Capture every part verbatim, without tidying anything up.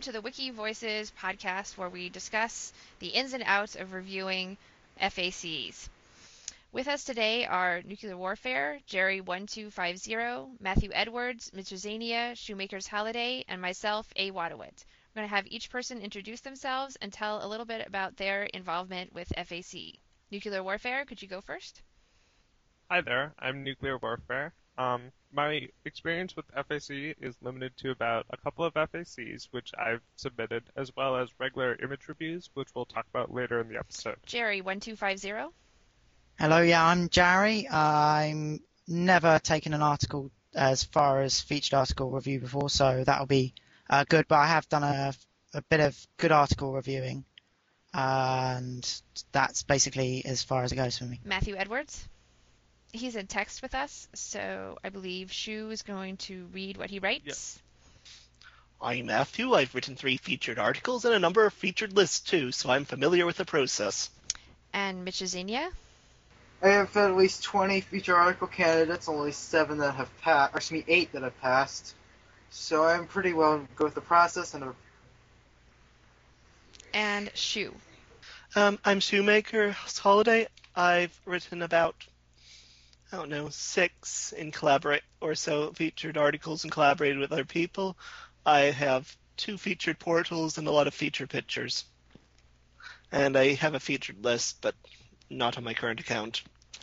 to the Wiki Voices podcast, where we discuss the ins and outs of reviewing F A Cs. With us today are Nuclear Warfare, Jerry one two five zero, Matthew Edwards, Mister Zania, Shoemaker's Holiday, and myself, A. Wadowit. We're going to have each person introduce themselves and tell a little bit about their involvement with F A C. Nuclear Warfare, could you go first? Hi there, I'm Nuclear Warfare. Um, my experience with F A C is limited to about a couple of F A Cs, which I've submitted, as well as regular image reviews, which we'll talk about later in the episode. Jerry one two five zero. Hello, yeah, I'm Jerry. I'm never taken an article as far as featured article review before, so that'll be uh, good, but I have done a, a bit of good article reviewing, and that's basically as far as it goes for me. Matthew Edwards. He's in text with us, so I believe Shu is going to read what he writes. Yep. I'm Matthew. I've written three featured articles and a number of featured lists too, so I'm familiar with the process. And Mister Zania. I have at least twenty feature article candidates, only seven that have passed, or excuse me, eight that have passed. So I'm pretty well good with the process. And, and Shu. Um, I'm Shoemaker's Holiday. I've written about, I don't know, six in collaborate or so featured articles and collaborated with other people. I have two featured portals and a lot of featured pictures. And I have a featured list, but not on my current account.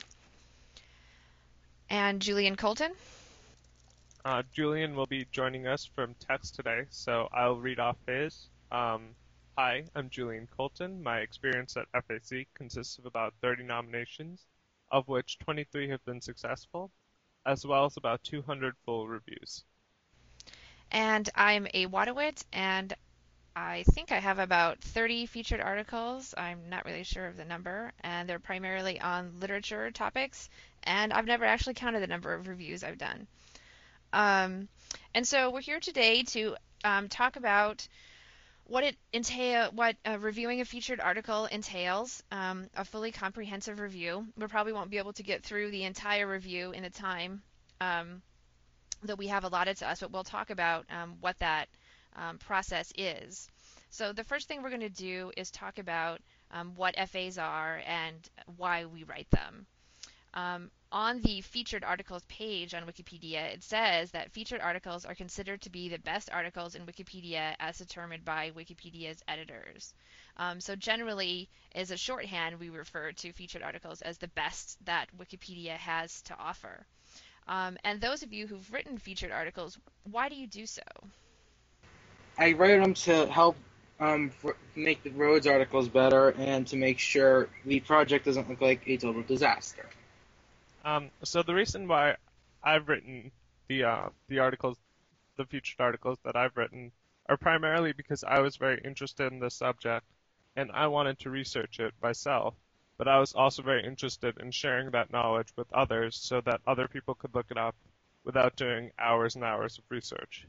And Julian Colton? Uh, Julian will be joining us from text today, so I'll read off his. Um, hi, I'm Julian Colton. My experience at F A C consists of about thirty nominations, of which twenty-three have been successful, as well as about two hundred full reviews. And I'm A. Wadowit, and I think I have about thirty featured articles. I'm not really sure of the number, and they're primarily on literature topics, and I've never actually counted the number of reviews I've done. Um, and so we're here today to um, talk about what it entail, what uh, reviewing a featured article entails, um, a fully comprehensive review. We probably won't be able to get through the entire review in the time um, that we have allotted to us, but we'll talk about um, what that um, process is. So the first thing we're going to do is talk about um, what F As are and why we write them. Um, on the featured articles page on Wikipedia, it says that featured articles are considered to be the best articles in Wikipedia as determined by Wikipedia's editors. Um, so generally, as a shorthand, we refer to featured articles as the best that Wikipedia has to offer. Um, and those of you who've written featured articles, why do you do so? I write them to help um, for, make the roads articles better and to make sure the project doesn't look like a total disaster. Um, so the reason why I've written the uh, the articles, the featured articles that I've written, are primarily because I was very interested in this subject, and I wanted to research it myself. But I was also very interested in sharing that knowledge with others so that other people could look it up without doing hours and hours of research.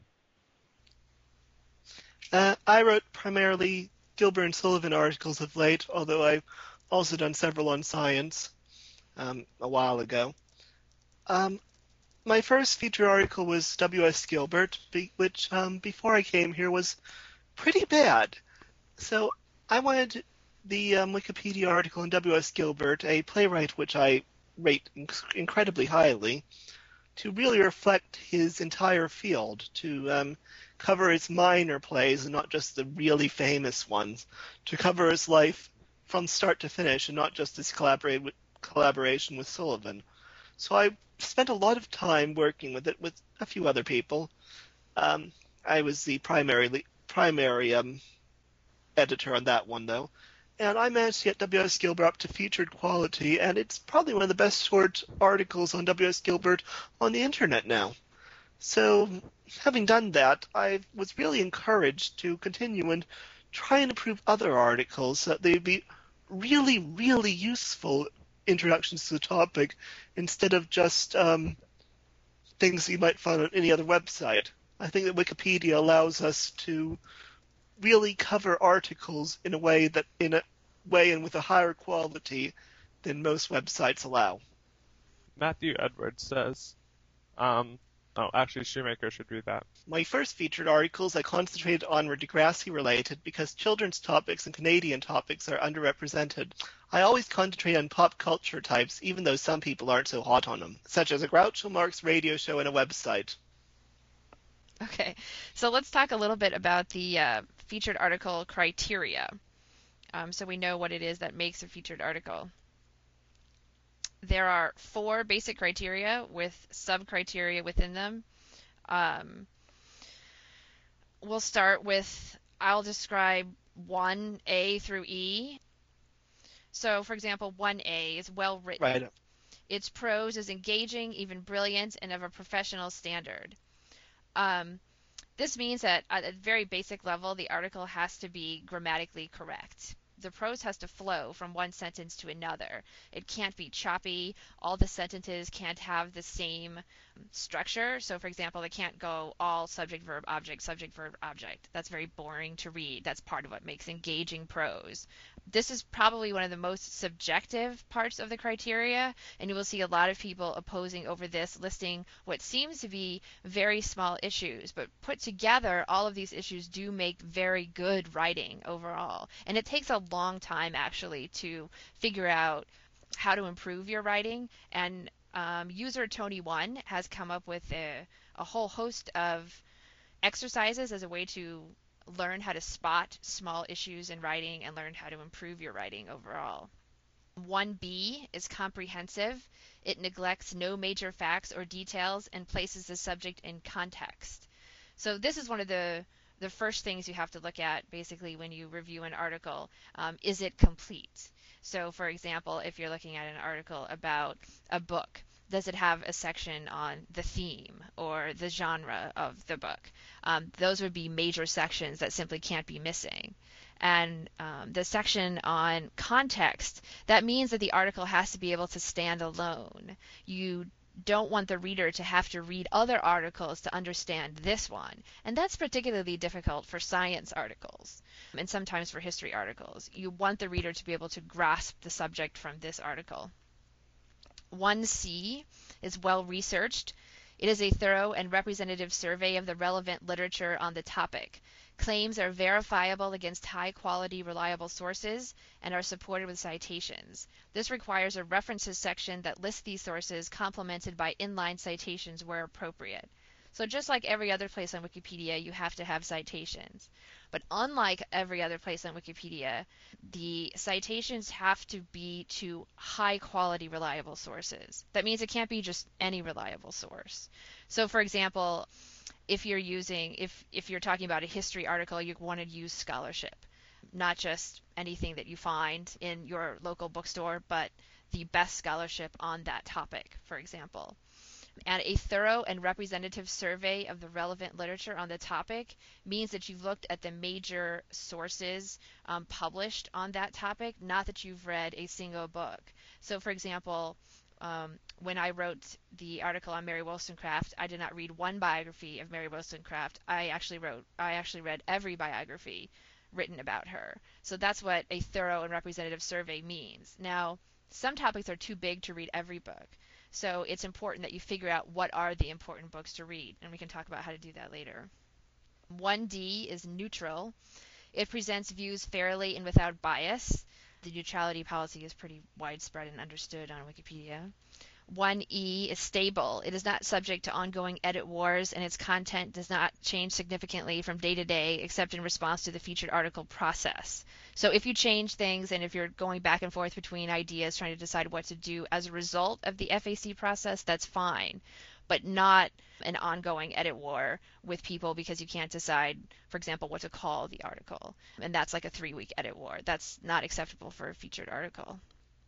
Uh, I wrote primarily Gilbert and Sullivan articles of late, although I've also done several on science um, a while ago. Um, my first featured article was W S Gilbert, be, which um, before I came here was pretty bad. So I wanted the um, Wikipedia article on W S Gilbert, a playwright which I rate inc- incredibly highly, to really reflect his entire field, to um, cover his minor plays and not just the really famous ones, to cover his life from start to finish and not just his collaborate with, collaboration with Sullivan. So I spent a lot of time working with it with a few other people. Um, I was the primary primary um, editor on that one, though. And I managed to get W S Gilbert up to featured quality, and it's probably one of the best short articles on W S Gilbert on the internet now. So, having done that, I was really encouraged to continue and try and improve other articles so that they'd be really, really useful introductions to the topic instead of just um, things you might find on any other website. I think that Wikipedia allows us to really cover articles in a way that in a way and with a higher quality than most websites allow. Matthew Edwards says, um, oh, actually Shoemaker should read that. My first featured articles I concentrated on were Degrassi related because children's topics and Canadian topics are underrepresented. I always concentrate on pop culture types, even though some people aren't so hot on them, such as a Groucho Marx radio show and a website. Okay, so let's talk a little bit about the uh, featured article criteria, um, so we know what it is that makes a featured article. There are four basic criteria with sub-criteria within them. Um, we'll start with, I'll describe one A through E. So, for example, one A is well written. Right. Its prose is engaging, even brilliant, and of a professional standard. Um, this means that at a very basic level, the article has to be grammatically correct. The prose has to flow from one sentence to another. It can't be choppy. All the sentences can't have the same structure. So, for example, they can't go all subject, verb, object, subject, verb, object. That's very boring to read. That's part of what makes engaging prose. This is probably one of the most subjective parts of the criteria, and you will see a lot of people opposing over this, listing what seems to be very small issues, but put together, all of these issues do make very good writing overall. And it takes a long time actually to figure out how to improve your writing, and um, user Tony One has come up with a, a whole host of exercises as a way to learn how to spot small issues in writing and learn how to improve your writing overall. one B is comprehensive. It neglects no major facts or details and places the subject in context. So this is one of the the first things you have to look at basically when you review an article. Um, is it complete? So for example, if you're looking at an article about a book, does it have a section on the theme or the genre of the book? Um, those would be major sections that simply can't be missing. And um, the section on context, that means that the article has to be able to stand alone. You don't want the reader to have to read other articles to understand this one. And that's particularly difficult for science articles and sometimes for history articles. You want the reader to be able to grasp the subject from this article. one C is well researched. It is a thorough and representative survey of the relevant literature on the topic. Claims are verifiable against high-quality, reliable sources and are supported with citations. This requires a references section that lists these sources, complemented by inline citations where appropriate. So just like every other place on Wikipedia, you have to have citations. But unlike every other place on Wikipedia, the citations have to be to high-quality, reliable sources. That means it can't be just any reliable source. So for example, if you're using, if, if you're talking about a history article, you want to use scholarship, not just anything that you find in your local bookstore, but the best scholarship on that topic, for example. And a thorough and representative survey of the relevant literature on the topic means that you've looked at the major sources um, published on that topic, not that you've read a single book. So for example, um, when I wrote the article on Mary Wollstonecraft, I did not read one biography of Mary Wollstonecraft. I actually wrote, I actually read every biography written about her. So that's what a thorough and representative survey means. Now, some topics are too big to read every book. So it's important that you figure out what are the important books to read, and we can talk about how to do that later. one D is neutral. It presents views fairly and without bias. The neutrality policy is pretty widespread and understood on Wikipedia. one E is stable. It is not subject to ongoing edit wars, and its content does not change significantly from day to day except in response to the featured article process. So if you change things and if you're going back and forth between ideas trying to decide what to do as a result of the F A C process, that's fine, but not an ongoing edit war with people because you can't decide, for example, what to call the article. And that's like a three-week edit war. That's not acceptable for a featured article.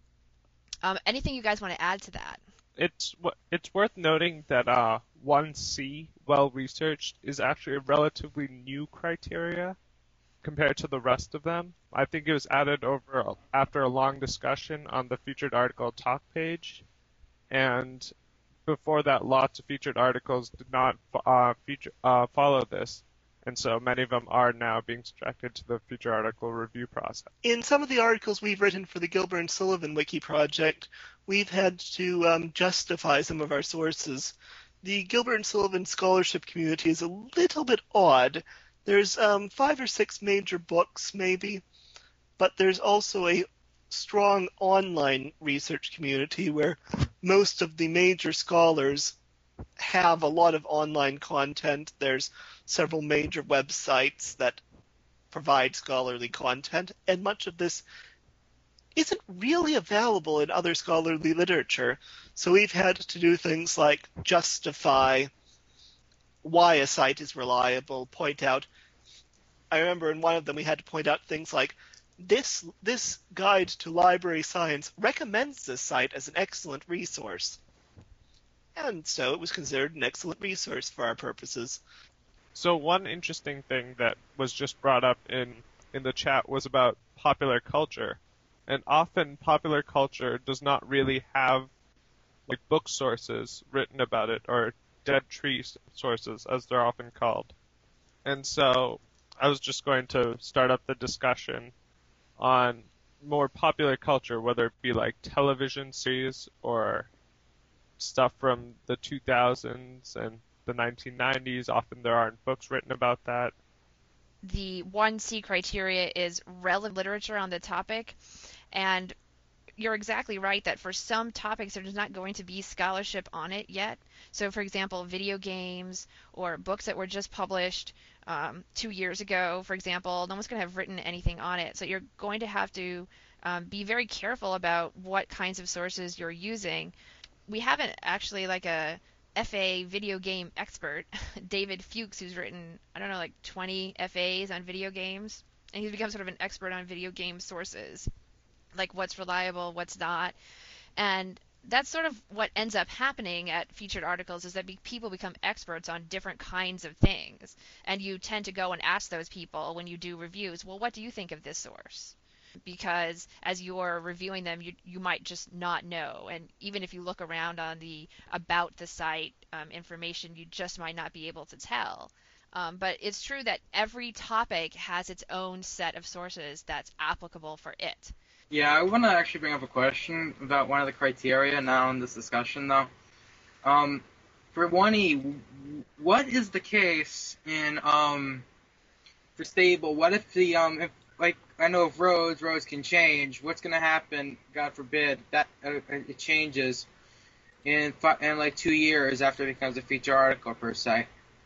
Um, anything you guys want to add to that? It's it's worth noting that uh, one C, well researched, is actually a relatively new criteria compared to the rest of them. I think it was added over after a long discussion on the featured article talk page, and before that, lots of featured articles did not uh, feature, uh, follow this. And so many of them are now being subjected to the feature article review process. In some of the articles we've written for the Gilbert and Sullivan Wiki project, we've had to um, justify some of our sources. the Gilbert and Sullivan scholarship community is a little bit odd. There's um, five or six major books, maybe, but there's also a strong online research community where most of the major scholars have a lot of online content. There's several major websites that provide scholarly content, and much of this isn't really available in other scholarly literature. So we've had to do things like justify why a site is reliable, point out, I remember in one of them we had to point out things like, this this guide to library science recommends this site as an excellent resource. And so it was considered an excellent resource for our purposes. So one interesting thing that was just brought up in, in the chat was about popular culture. And often popular culture does not really have like book sources written about it, or dead tree sources as they're often called. And so I was just going to start up the discussion on more popular culture, whether it be like television series or stuff from the two thousands and the nineteen nineties. Often there aren't books written about that. The one C criteria is relevant literature on the topic, and you're exactly right that for some topics there's not going to be scholarship on it yet. So for example, video games or books that were just published um, two years ago, for example, no one's going to have written anything on it. So you're going to have to um, be very careful about what kinds of sources you're using. We haven't actually like a F A video game expert, David Fuchs, who's written, I don't know, like twenty F As on video games, and he's become sort of an expert on video game sources, like what's reliable, what's not. And that's sort of what ends up happening at featured articles, is that be- people become experts on different kinds of things. And you tend to go and ask those people when you do reviews, well, what do you think of this source? Because as you're reviewing them, you you might just not know. And even if you look around on the about the site um, information, you just might not be able to tell. Um, but it's true that every topic has its own set of sources that's applicable for it. Yeah, I want to actually bring up a question about one of the criteria now in this discussion, though. Um, for one E, what is the case in um for stable? What if the um if like I know if roads roads can change? What's going to happen? God forbid that uh, it changes in in like two years after it becomes a feature article per se.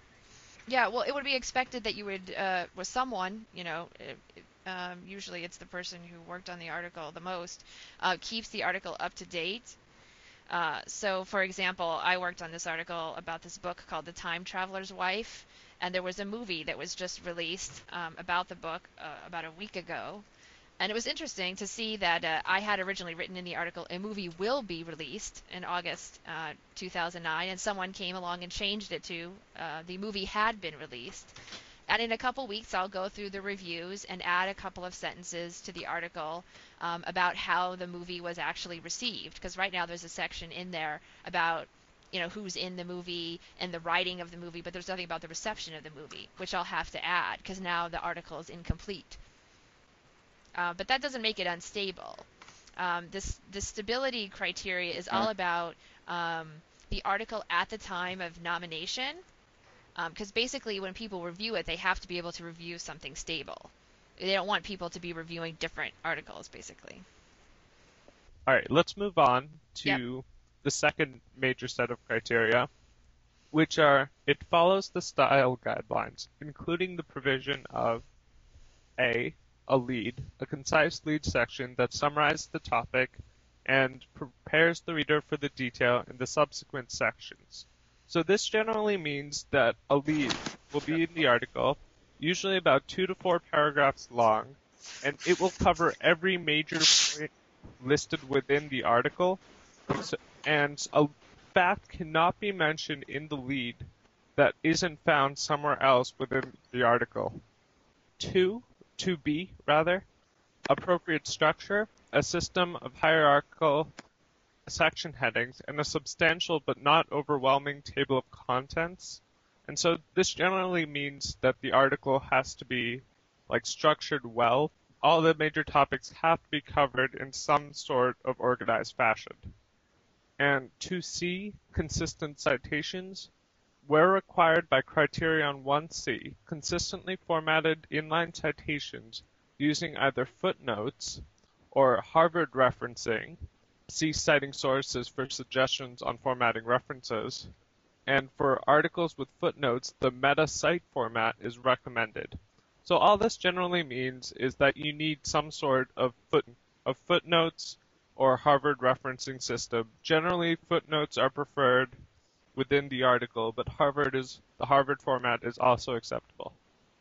Yeah, well, it would be expected that you would, uh, with someone, you know, it, it, um, usually it's the person who worked on the article the most, uh, keeps the article up to date. Uh, so, for example, I worked on this article about this book called The Time Traveler's Wife, and there was a movie that was just released um, about the book uh, about a week ago. And it was interesting to see that uh, I had originally written in the article, a movie will be released in August uh, two thousand nine, and someone came along and changed it to uh, the movie had been released. And in a couple weeks, I'll go through the reviews and add a couple of sentences to the article um, about how the movie was actually received. Because right now there's a section in there about, you know, who's in the movie and the writing of the movie, but there's nothing about the reception of the movie, which I'll have to add because now the article is incomplete. Uh, but that doesn't make it unstable. Um, this the stability criteria is all about um, the article at the time of nomination, because um, basically when people review it, they have to be able to review something stable. They don't want people to be reviewing different articles, basically. All right, let's move on to Yep. the second major set of criteria, which are it follows the style guidelines, including the provision of A, a lead, a concise lead section that summarizes the topic and prepares the reader for the detail in the subsequent sections. So this generally means that a lead will be in the article, usually about two to four paragraphs long, and it will cover every major point listed within the article, so, and a fact cannot be mentioned in the lead that isn't found somewhere else within the article. Two, two B, rather, appropriate structure, a system of hierarchical section headings, and a substantial but not overwhelming table of contents. And so this generally means that the article has to be like structured well. All the major topics have to be covered in some sort of organized fashion. And two C, consistent citations. Where required by Criterion one C, consistently formatted inline citations using either footnotes or Harvard referencing. See citing sources for suggestions on formatting references. And for articles with footnotes, the meta site format is recommended. So all this generally means is that you need some sort of foot of footnotes or Harvard referencing system. Generally, footnotes are preferred within the article, but Harvard is the Harvard format is also acceptable.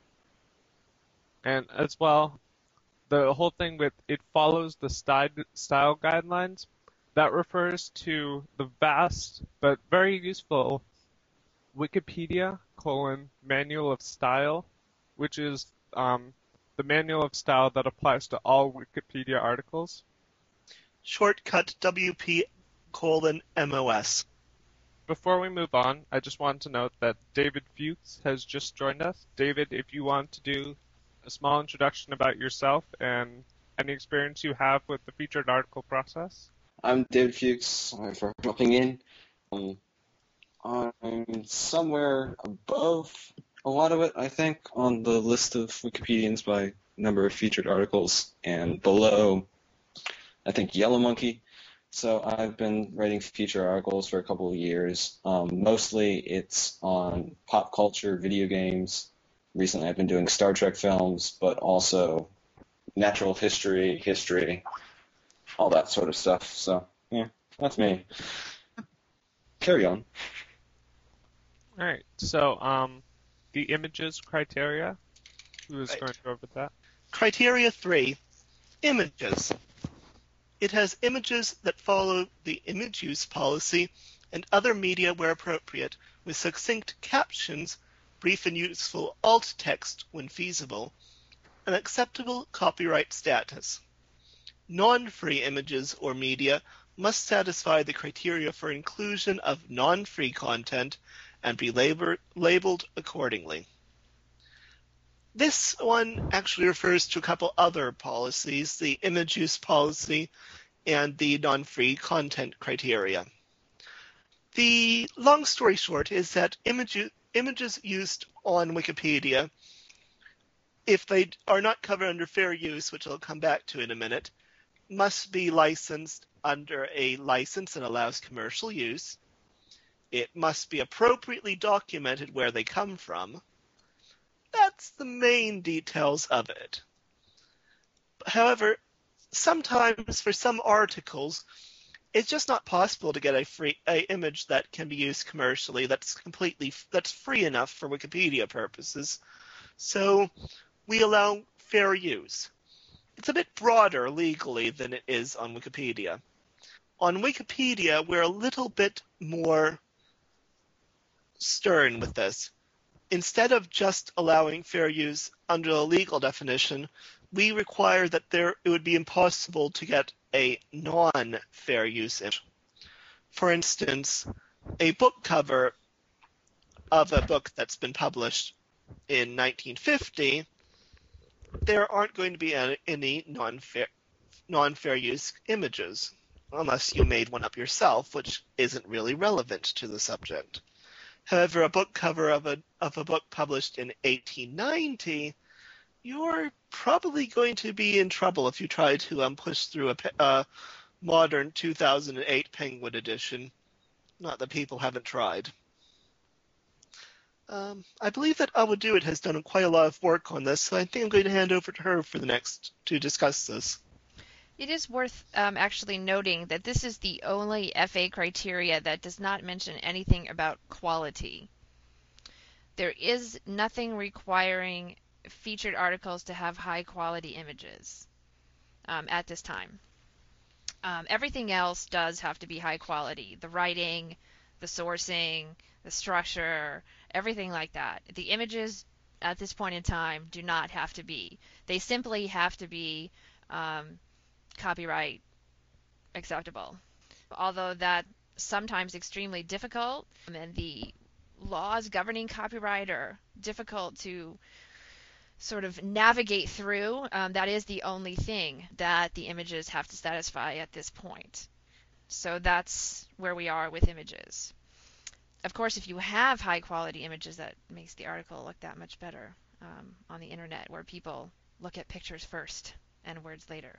And as well, the whole thing with it follows the style, style guidelines, that refers to the vast but very useful Wikipedia colon manual of style, which is um, the manual of style that applies to all Wikipedia articles. Shortcut W P colon M O S. Before we move on, I just want to note that David Fuchs has just joined us. David, if you want to do a small introduction about yourself and any experience you have with the featured article process. I'm David Fuchs. Sorry for dropping in. Um, I'm somewhere above a lot of it, I think, on the list of Wikipedians by number of featured articles, and below, I think, Yellow Monkey. So I've been writing feature articles for a couple of years. Um, mostly it's on pop culture, video games. Recently I've been doing Star Trek films, but also natural history, history, all that sort of stuff. So, yeah, that's me. Carry on. All right. So, um, the images criteria. Who is Right. going to go over that? Criteria three, images. It has images that follow the image use policy and other media where appropriate, with succinct captions, brief and useful alt text when feasible, and acceptable copyright status. Non-free images or media must satisfy the criteria for inclusion of non-free content and be labor- labeled accordingly. This one actually refers to a couple other policies, the image use policy and the non-free content criteria. The long story short is that image, images used on Wikipedia, if they are not covered under fair use, which I'll come back to in a minute, must be licensed under a license that allows commercial use. It must be appropriately documented where they come from. That's the main details of it. However, sometimes for some articles, it's just not possible to get a free a image that can be used commercially that's completely that's free enough for Wikipedia purposes. So we allow fair use. It's a bit broader legally than it is on Wikipedia. On Wikipedia, we're a little bit more stern with this. Instead of just allowing fair use under the legal definition, we require that there it would be impossible to get a non-fair use image. For instance, a book cover of a book that's been published in nineteen fifty, there aren't going to be any non-fair, non-fair use images, unless you made one up yourself, which isn't really relevant to the subject. However, a book cover of a of a book published in eighteen ninety, you're probably going to be in trouble if you try to um, push through a uh, modern two thousand eight Penguin edition. Not that people haven't tried. Um, I believe that Awa Dewitt has done quite a lot of work on this, so I think I'm going to hand over to her for the next to discuss this. It is worth um, actually noting that this is the only F A criteria that does not mention anything about quality. There is nothing requiring featured articles to have high quality images um, at this time. Um, everything else does have to be high quality. The writing, the sourcing, the structure, everything like that. The images at this point in time do not have to be. They simply have to be um, copyright acceptable. Although that's sometimes extremely difficult, and the laws governing copyright are difficult to sort of navigate through, um, that is the only thing that the images have to satisfy at this point. So that's where we are with images. Of course, if you have high quality images, that makes the article look that much better um, on the internet, where people look at pictures first and words later.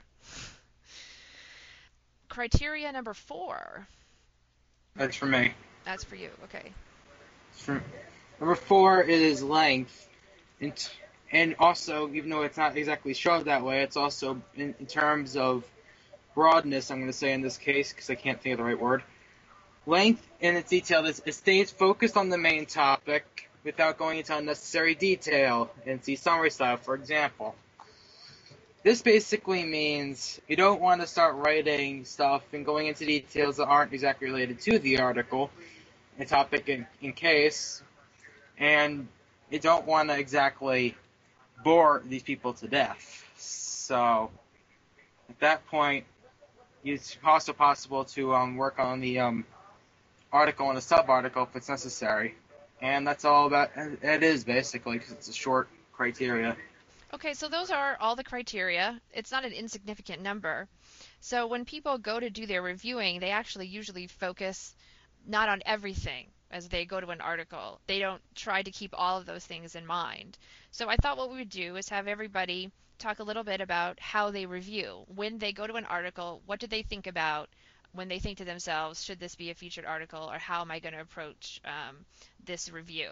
Criteria number four. That's for me. That's for you. Okay. For, number four is length. And, and also, even though it's not exactly shown that way, it's also in, in terms of broadness, I'm going to say in this case, because I can't think of the right word. Length in its detail is it stays focused on the main topic without going into unnecessary detail in see summary style, for example. This basically means you don't want to start writing stuff and going into details that aren't exactly related to the article, a topic in, in case, and you don't want to exactly bore these people to death. So at that point, it's also possible to um, work on the um, article and a sub-article if it's necessary. And that's all about it is, basically, because it's a short criteria. Okay, so those are all the criteria. It's not an insignificant number. So when people go to do their reviewing, they actually usually focus not on everything as they go to an article. They don't try to keep all of those things in mind. So I thought what we would do is have everybody talk a little bit about how they review. When they go to an article, what do they think about when they think to themselves, should this be a featured article, or how am I going to approach um, this review?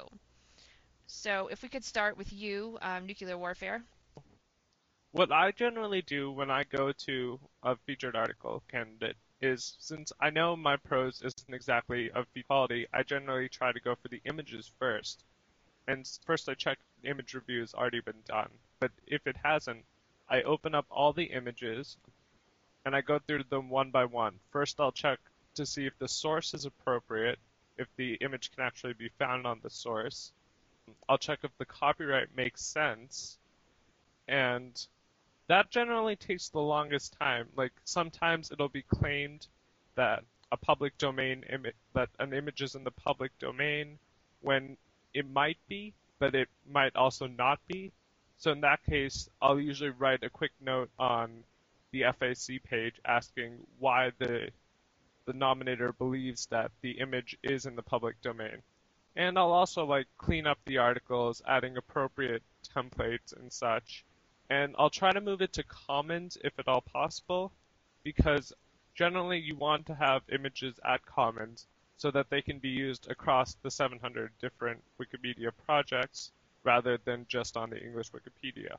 So if we could start with you, um, Nuclear Warfare. What I generally do when I go to a featured article candidate is, since I know my prose isn't exactly of quality, I generally try to go for the images first. And first I check if the image review has already been done. But if it hasn't, I open up all the images and I go through them one by one. First I'll check to see if the source is appropriate, if the image can actually be found on the source. I'll check if the copyright makes sense, and that generally takes the longest time. Like, sometimes it'll be claimed that a public domain imi- that an image is in the public domain when it might be, but it might also not be. So in that case, I'll usually write a quick note on the F A C page asking why the the nominator believes that the image is in the public domain. And I'll also like clean up the articles, adding appropriate templates and such. And I'll try to move it to Commons if at all possible, because generally you want to have images at Commons so that they can be used across the seven hundred different Wikipedia projects rather than just on the English Wikipedia.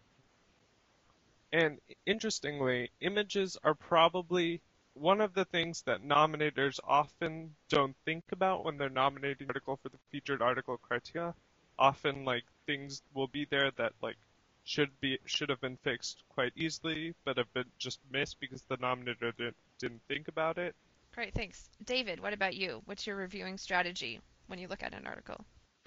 And interestingly, images are probably one of the things that nominators often don't think about when they're nominating an article for the featured article criteria. Often, like, things will be there that, like, should be should have been fixed quite easily, but have been just missed because the nominator didn't, didn't think about it. Great, thanks. David, what about you? What's your reviewing strategy when you look at an article?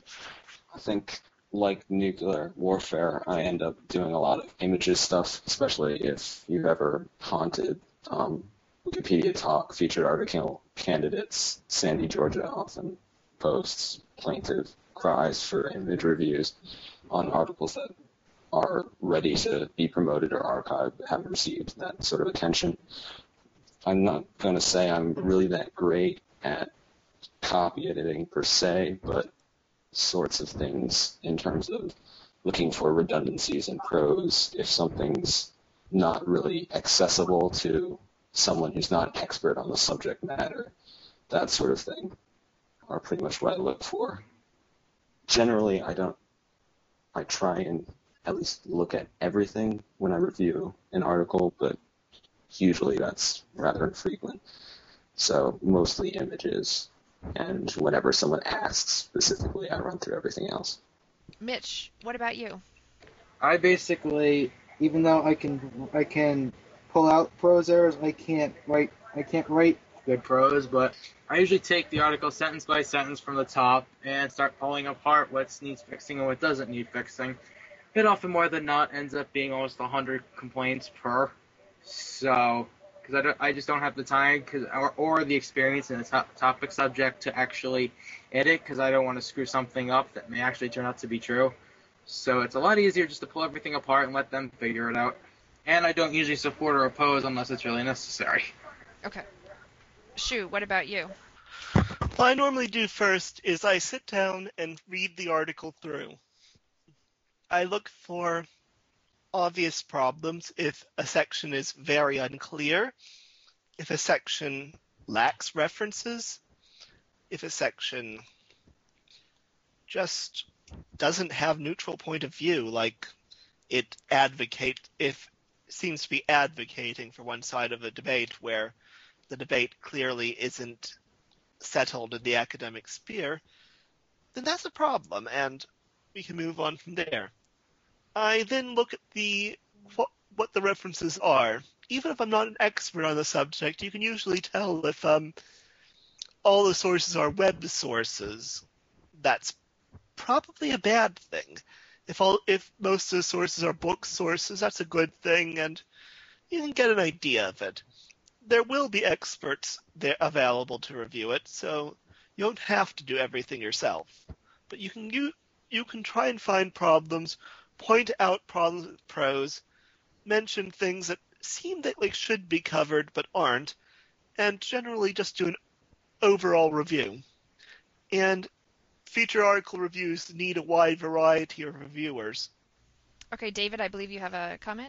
I think, like Nuclear Warfare, I end up doing a lot of images stuff, especially if you've ever haunted um, Wikipedia Talk featured article candidates. Sandy Georgia often posts plaintive cries for image reviews on articles that are ready to be promoted or archived, haven't received that sort of attention. I'm not going to say I'm really that great at copy editing per se, but sorts of things in terms of looking for redundancies in prose. If something's not really accessible to someone who's not an expert on the subject matter, that sort of thing are pretty much what I look for. Generally, I don't, I try and at least look at everything when I review an article, but usually that's rather infrequent. So mostly images, and whenever someone asks specifically, I run through everything else. Mitch, what about you? I basically, even though I can I can pull out prose errors, I can't write I can't write good prose, but I usually take the article sentence by sentence from the top and start pulling apart what needs fixing and what doesn't need fixing. It often more than not ends up being almost one hundred complaints per. So, because I, don't, I just don't have the time cause, or, or the experience in the top, topic subject to actually edit, because I don't want to screw something up that may actually turn out to be true. So it's a lot easier just to pull everything apart and let them figure it out. And I don't usually support or oppose unless it's really necessary. Okay. Shu, what about you? What I normally do first is I sit down and read the article through. I look for obvious problems if a section is very unclear, if a section lacks references, if a section just doesn't have neutral point of view, like it advocate if seems to be advocating for one side of a debate where the debate clearly isn't settled in the academic sphere, then that's a problem, and we can move on from there. I then look at the what, what the references are. Even if I'm not an expert on the subject, you can usually tell if um, all the sources are web sources. That's probably a bad thing. If all if most of the sources are book sources, that's a good thing, and you can get an idea of it. There will be experts there available to review it, so you don't have to do everything yourself. But you can you, you can try and find problems, point out problems with prose, mention things that seem that like should be covered but aren't, and generally just do an overall review. And feature article reviews need a wide variety of reviewers. Okay, David, I believe you have a comment.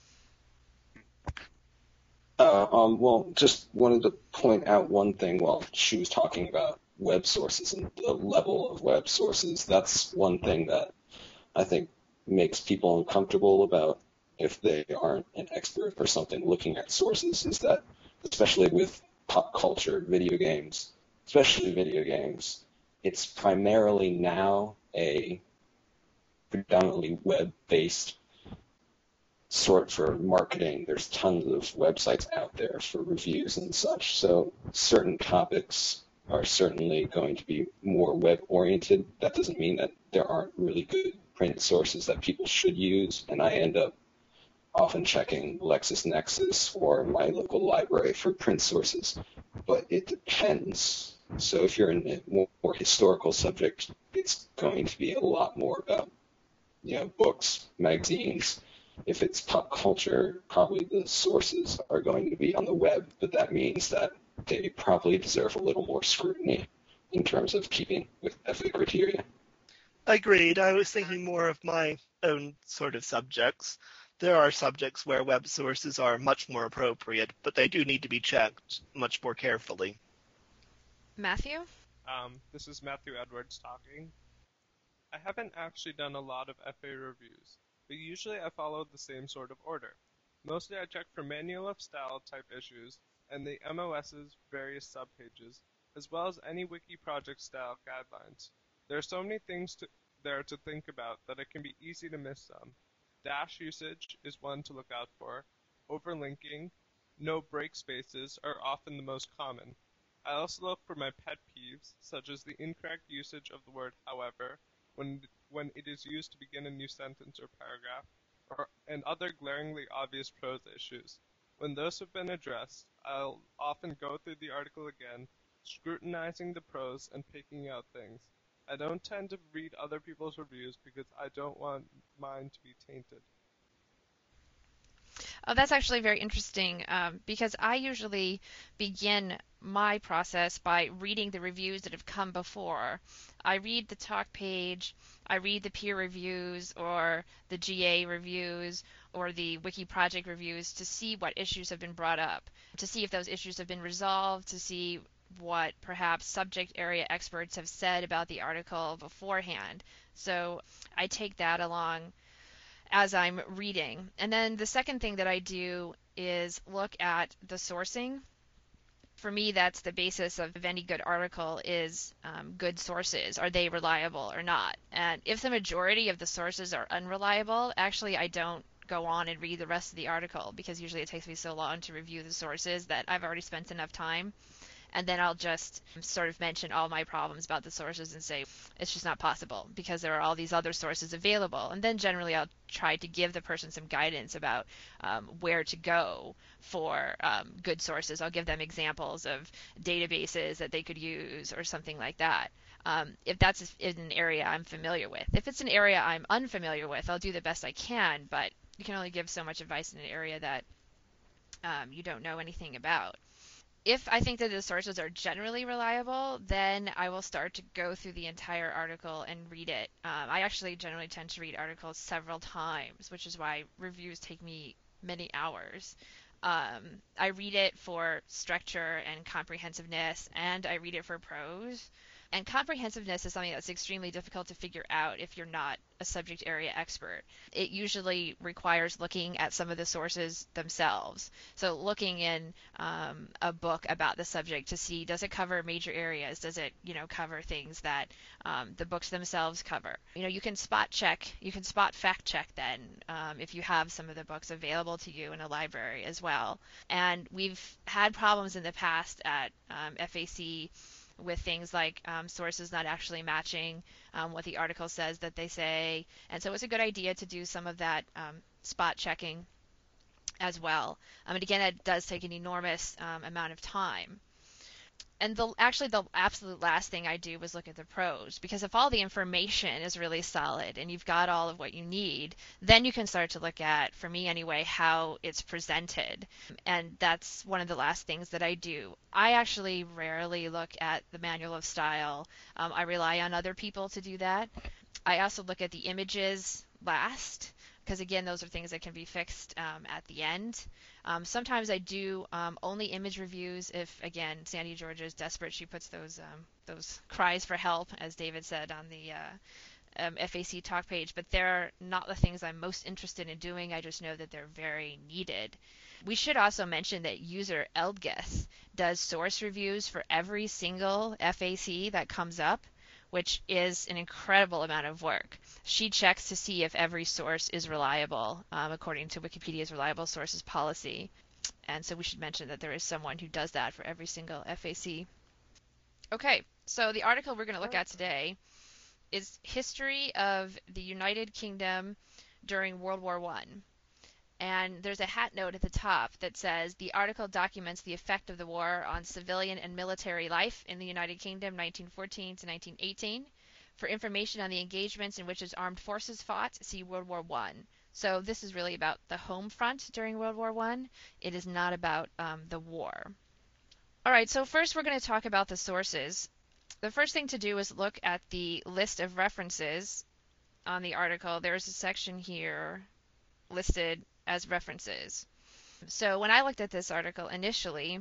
Uh, um, well, just wanted to point out one thing while she was talking about web sources and the level of web sources. That's one thing that I think makes people uncomfortable about if they aren't an expert or something looking at sources, is that especially with pop culture, video games, especially video games, it's primarily now a predominantly web-based sort for marketing. There's tons of websites out there for reviews and such. So certain topics are certainly going to be more web-oriented. That doesn't mean that there aren't really good print sources that people should use, and I end up often checking LexisNexis or my local library for print sources. But it depends. So if you're in a more, more historical subject, it's going to be a lot more about, you know, books, magazines. If it's pop culture, probably the sources are going to be on the web, but that means that they probably deserve a little more scrutiny in terms of keeping with ethic criteria. Agreed. I was thinking more of my own sort of subjects. There are subjects where web sources are much more appropriate, but they do need to be checked much more carefully. Matthew? Um, this is Matthew Edwards talking. I haven't actually done a lot of F A reviews, but usually I follow the same sort of order. Mostly I check for manual of style type issues and the MOS's various subpages, as well as any wiki project style guidelines. There are so many things to, there to think about that it can be easy to miss some. Dash usage is one to look out for. Overlinking, no break spaces are often the most common. I also look for my pet peeves, such as the incorrect usage of the word however, when when it is used to begin a new sentence or paragraph, or, and other glaringly obvious prose issues. When those have been addressed, I'll often go through the article again, scrutinizing the prose and picking out things. I don't tend to read other people's reviews because I don't want mine to be tainted. Oh, that's actually very interesting um, because I usually begin my process by reading the reviews that have come before. I read the talk page, I read the peer reviews or the G A reviews or the wiki project reviews to see what issues have been brought up, to see if those issues have been resolved, to see what perhaps subject area experts have said about the article beforehand. So I take that along as I'm reading. And then the second thing that I do is look at the sourcing. For me, that's the basis of any good article is um, good sources. Are they reliable or not? And if the majority of the sources are unreliable, actually I don't go on and read the rest of the article because usually it takes me so long to review the sources that I've already spent enough time. And then I'll just sort of mention all my problems about the sources and say it's just not possible because there are all these other sources available. And then generally I'll try to give the person some guidance about um, where to go for um, good sources. I'll give them examples of databases that they could use or something like that. Um, if that's in an area I'm familiar with. If it's an area I'm unfamiliar with, I'll do the best I can, but you can only give so much advice in an area that um, you don't know anything about. If I think that the sources are generally reliable, then I will start to go through the entire article and read it. Um, I actually generally tend to read articles several times, which is why reviews take me many hours. Um, I read it for structure and comprehensiveness, and I read it for prose. And comprehensiveness is something that's extremely difficult to figure out if you're not a subject area expert. It usually requires looking at some of the sources themselves. So looking in um, a book about the subject to see, does it cover major areas? Does it, you know, cover things that um, the books themselves cover? You know, you can spot check, you can spot fact check then um, if you have some of the books available to you in a library as well. And we've had problems in the past at um, F A C with things like um, sources not actually matching um, what the article says that they say. And so it's a good idea to do some of that um, spot checking as well. Um, and again, that does take an enormous um, amount of time. And the actually the absolute last thing I do was look at the prose, because if all the information is really solid and you've got all of what you need, then you can start to look at, for me anyway, how it's presented. And that's one of the last things that I do. I actually rarely look at the manual of style. Um, I rely on other people to do that. I also look at the images last, because again, those are things that can be fixed um, at the end. Um, sometimes I do um, only image reviews if, again, Sandy Georgia is desperate. She puts those um, those cries for help, as David said, on the uh, um, F A C talk page, but they're not the things I'm most interested in doing. I just know that they're very needed. We should also mention that user Eldgith does source reviews for every single F A C that comes up, which is an incredible amount of work. She checks to see if every source is reliable, um, according to Wikipedia's reliable sources policy. And so we should mention that there is someone who does that for every single F A C. Okay, so the article we're going to look at today is History of the United Kingdom during World War One. And there's a hat note at the top that says the article documents the effect of the war on civilian and military life in the United Kingdom nineteen fourteen to nineteen eighteen. For information on the engagements in which its armed forces fought, see World War One. So this is really about the home front during World War One. It is not about um, the war. All right, so first we're going to talk about the sources. The first thing to do is look at the list of references on the article. There's a section here listed as references. So when I looked at this article initially,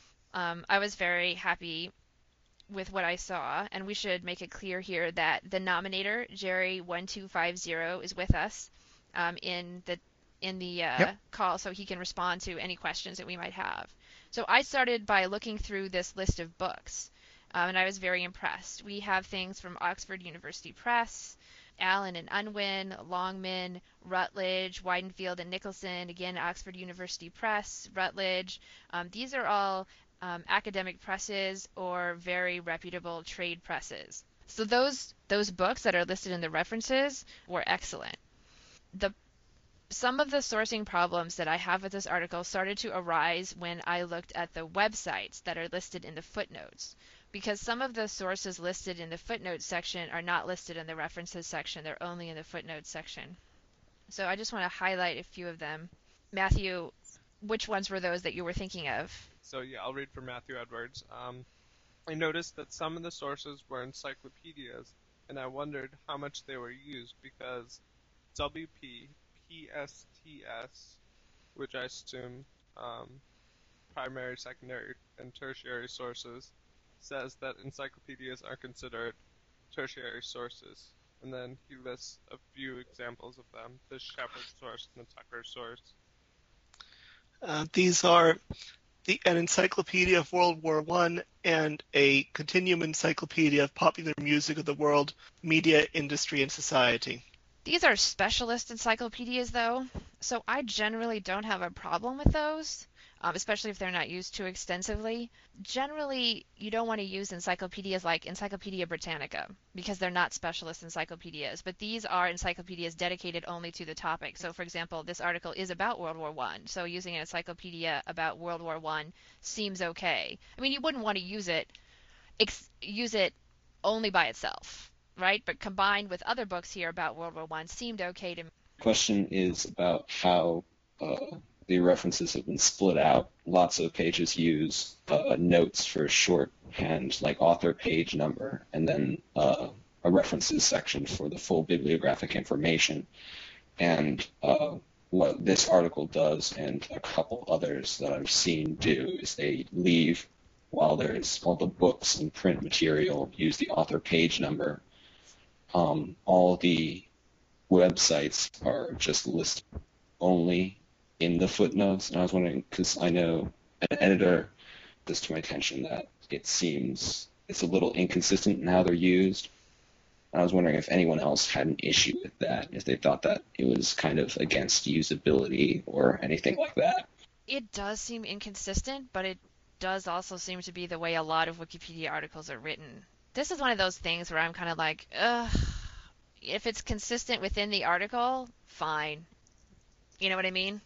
um, I was very happy with what I saw, and we should make it clear here that the nominator, Jerry one two five zero, is with us um, in the in the uh, Yep. call, so he can respond to any questions that we might have. So I started by looking through this list of books, um, and I was very impressed. We have things from Oxford University Press, Allen and Unwin, Longman, Rutledge, Weidenfeld and Nicholson, again, Oxford University Press, Rutledge. Um, these are all um, academic presses or very reputable trade presses. So those those books that are listed in the references were excellent. The Some of the sourcing problems that I have with this article started to arise when I looked at the websites that are listed in the footnotes, because some of the sources listed in the footnotes section are not listed in the references section. They're only in the footnotes section. So I just want to highlight a few of them. Matthew, which ones were those that you were thinking of? So yeah, I'll read from Matthew Edwards. Um, I noticed that some of the sources were encyclopedias, and I wondered how much they were used because W P, P S T S, which I assume um, primary, secondary, and tertiary sources, says that encyclopedias are considered tertiary sources. And then he lists a few examples of them, the Shepherd source and the Tucker source. Uh, these are the, an encyclopedia of World War One and a continuum encyclopedia of popular music of the world, media, industry, and society. These are specialist encyclopedias, though, so I generally don't have a problem with those, um, especially if they're not used too extensively. Generally, you don't want to use encyclopedias like Encyclopedia Britannica because they're not specialist encyclopedias, but these are encyclopedias dedicated only to the topic. So, for example, this article is about World War One, so using an encyclopedia about World War One seems okay. I mean, you wouldn't want to use it ex- use it only by itself, right? But combined with other books here about World War One seemed okay to me. Question is about how uh, the references have been split out. Lots of pages use uh, notes for shorthand, like author page number, and then uh, a references section for the full bibliographic information. And uh, what this article does, and a couple others that I've seen do, is they leave, while there's all the books and print material, use the author page number. Um, all the websites are just listed only in the footnotes. And I was wondering, because I know an editor this to my attention that it seems it's a little inconsistent in how they're used. I was wondering if anyone else had an issue with that, if they thought that it was kind of against usability or anything like that. It does seem inconsistent, but it does also seem to be the way a lot of Wikipedia articles are written. This is one of those things where I'm kind of like, ugh, if it's consistent within the article, fine. You know what I mean?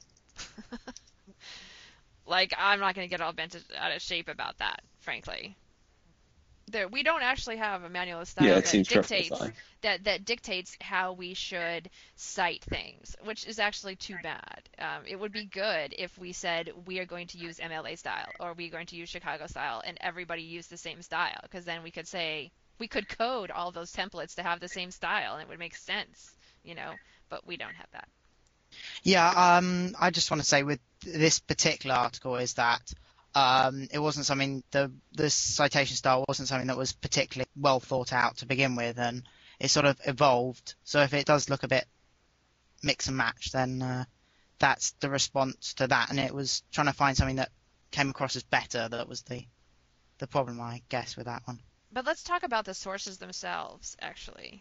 Like, I'm not going to get all bent out of shape about that, frankly. There, we don't actually have a manual of style Yeah, it that seems perfectly dictates fine. that that dictates how we should cite things, which is actually too bad. Um, it would be good if we said we are going to use M L A style or we're going to use Chicago style, and everybody used the same style, because then we could say we could code all those templates to have the same style, and it would make sense, you know. But we don't have that. Yeah, um, I just want to say with this particular article is that um, it wasn't something, the the citation style wasn't something that was particularly well thought out to begin with, and it sort of evolved. So if it does look a bit mix and match, then uh, that's the response to that, and it was trying to find something that came across as better. That was the the problem, I guess, with that one. But let's talk about the sources themselves, actually,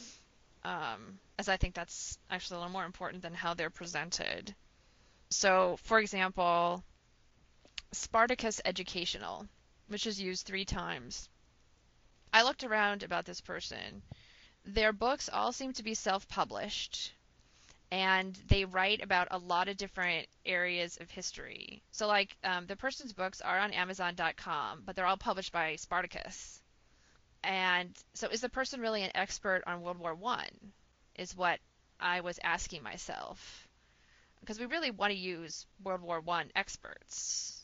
um, as I think that's actually a little more important than how they're presented. So, for example, Spartacus Educational, which is used three times. I looked around about this person. Their books all seem to be self-published, and they write about a lot of different areas of history. So, like, um, the person's books are on Amazon dot com, but they're all published by Spartacus. And so is the person really an expert on World War One, is what I was asking myself. Because we really want to use World War One experts.